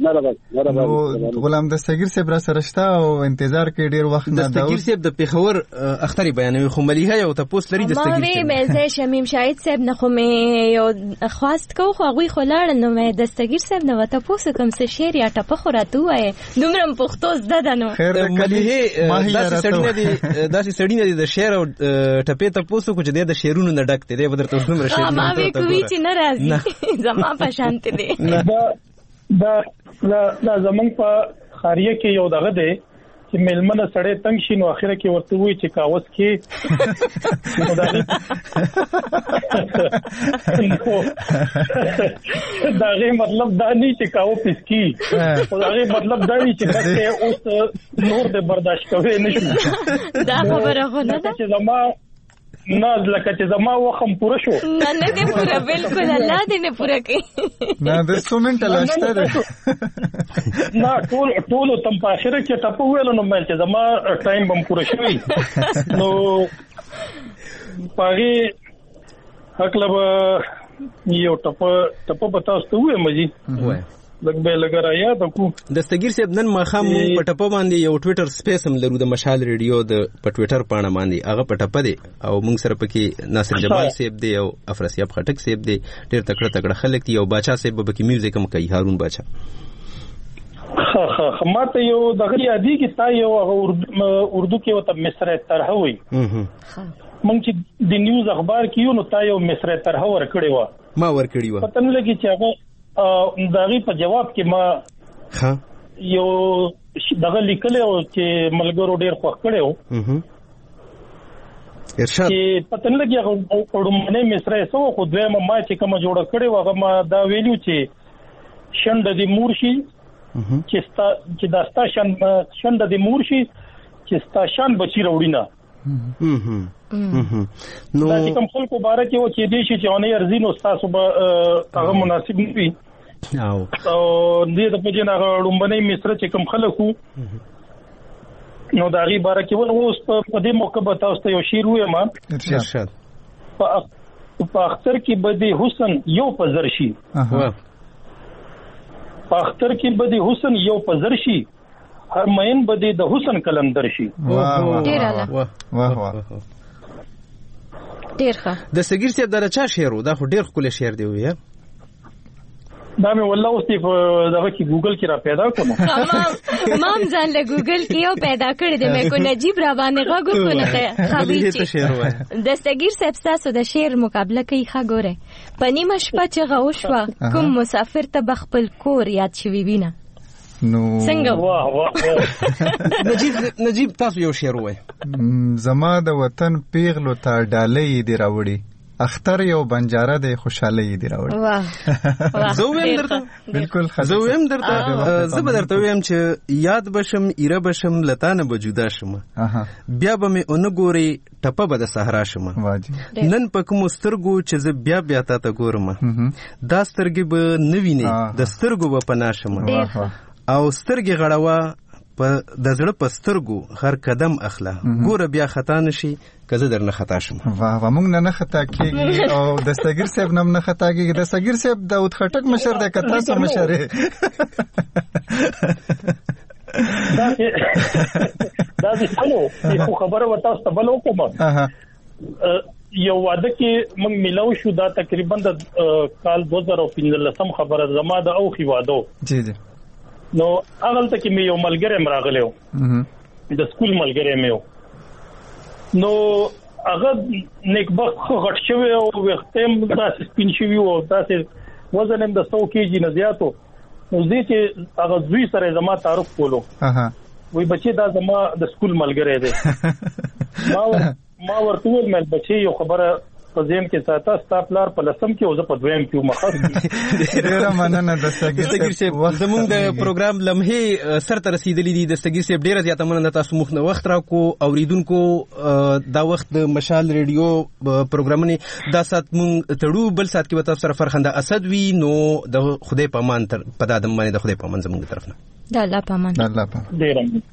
S4: غلام دستگیر صاحب را سره شته او انتظار کې ډیر وخت نه دا
S1: دستگیر صاحب د پیښور اختری بیانوي خو مليحه یو تاسو لري دستگیر
S5: صاحب ما مې شمیم شاهد صاحب نه خو مې یو خواست کو خو غوي خلاړ نو مې دستگیر صاحب نو تاسو کوم څه شعر یا ټپه خو راته وای نومرم پښتو زده نو
S1: مليحه داسې سړی نه دي د شعر او ټپه تاسو کو چې د شعرونو نه ډک دي به درته کوم راشي
S5: ما وی کوي چې ناراضي زما په شانت دي
S9: دا زمونږ په خاریه کې یو دغه دی چې ملمنه سړی تنگ شي نو اخره کې ورته وایي چې کاوس کې داغه مطلب دا نه چې کاو پسکی داغه مطلب دا نه چې بس اوس نور د برداشت کوي نشي
S5: دا خبره خو نه ده
S9: چې زما ناز لکه چې زما وخم پوره شو
S5: نه دې پوره بالکل الله دې نه پوره کوي
S4: نه د سومنټ لاشته ده
S9: نه ټول تم په اخره کې ټاپو ویل نو مې چې زما ټایم بم پوره شوی نو پاره حق لبا یو ټاپو بتاستو وې مجي لګ به لګرا یاد کو
S1: دستګیر صاحب نن مخام په ټپه باندې یو ټوئیټر سپیس هم لرو د مشال ریډیو د په ټوئیټر پاڼه باندې هغه په ټپه دی او موږ سره پکې ناصر جمال صاحب دی او افراسیاب خټک صاحب دی ډېر تکړه خلک دي او باچا صاحب به کې میوزیک هم کوي هارون باچا
S9: ماته یو دغه یادی کې تا یو اردو کې وته مصر طرح وي مونږ چې د نیوز اخبار کې یو نو تا یو مصر طرح ور کړی و
S1: ما ور کړی و
S9: پته نه لګی چې هغه دغه په جواب کې ما یو دغه لیکل او چې ملګرو ډیر خوښ کړو
S1: ارشاد
S9: چې پته نه لګی هغه اورمنه مصر سو خو دویمه ما چې کوم جوړ کړی و هغه ما دا ویلو چې شند د مورشي چې دا ستا شند د مورشي چې ستا شان بچی وروړي نه
S1: نو
S9: دا کوم خلکو باره کې و چې دې شي چې اونې ارزي نو تاسو به هغه مناسب نه وي او دې د پجن هغه لومبنې مصر چې کوم خلکو نو دا غي باره کې و اوس په دې موقع به تاسو ته یو شعر وایم
S1: ارشاد
S9: په اختر کې بدی حسن یو پزر شي په اختر کې بدی حسن یو پزر شي هر مین بدی د حسن کلندر شي
S5: ډیر اعلی
S4: واه
S5: ډیر ښه
S1: د سګیر صاحب دا چا شعر دا خو ډیر خپل شعر دی ویا
S9: دا مې والله اوس په دغه کې ګوګل کې را پیدا کوم
S5: مام ځان له ګوګل کې یو پیدا کړی دی مې کو نجیب را باندې غوږ کو نه خبرې د سګیر صاحب تاسو د شعر مقابله کوي ښه ګوره پنی مشپه چې غوښوا کوم مسافر ته بخپل کور یاد شوی وینه
S4: نو
S9: واه
S1: نجیب تاسو یو شعر وای
S4: زما د وطن پیغلو ته ډالۍ دی راوړي اختر یو بنجاره د خوشحالي دی راوړي
S5: واه
S1: زه ویم درته
S4: بالکل
S1: زه ویم درته زه به درته ویم چې یاد بشم ایره بشم لتانه بجودا شم بیا به مې اونګوري ټپه به د صحرا شم نن پک مسترګو چې زه بیا تا ته ګورم دا سترګې به نوینه د سترګو به پنا شم او سترګې غړوا په د زړه په سترګو هر قدم اخلا ګوره بیا خطا نشي کزه درنه خطا شم
S4: واه موږ نه خطا کیږي او د سګیر صاحب نه خطا کیږي د سګیر صاحب داود خټک مشر د کتا سم مشر
S9: دا څه خبره وتا ستبلو کوم یو واده کې موږ ملاو شو دا تقریبا د کال 2015 خبره زما د اوخي واده
S4: جی
S9: نو هغه ته کې مې یو ملګری مراغلو د سکول ملګری مې نو هغه نیکبخت غټ شوی او وختم تاسو سپین شوی او تاسو وزن هم د 100 کیجی نه زیاتو نو دې چې هغه زوی سره زما تعارف کولو وای بچي دا زما د سکول ملګری دی ما ورته مې بچي یو خبره په ځین کې ساته ستاپلار په لسم کې او زه په دویم کې مخه
S4: ډیره مننه د سګیر
S1: صاحب زموږ د پروګرام لمحه سر ته رسیدلې دي د سګیر صاحب ډیره زیاته مننه تاسو مخ نه وخت راکو اوریدونکو دا وخت د مشال ریډیو پروګرامونه دا سات مونږ تړو بل سات کې وته سره فرخنده اسد وی نو د خدای پامان تر پدادم باندې د خدای پامان زموږ طرف نه
S5: د الله پامان
S9: ډیره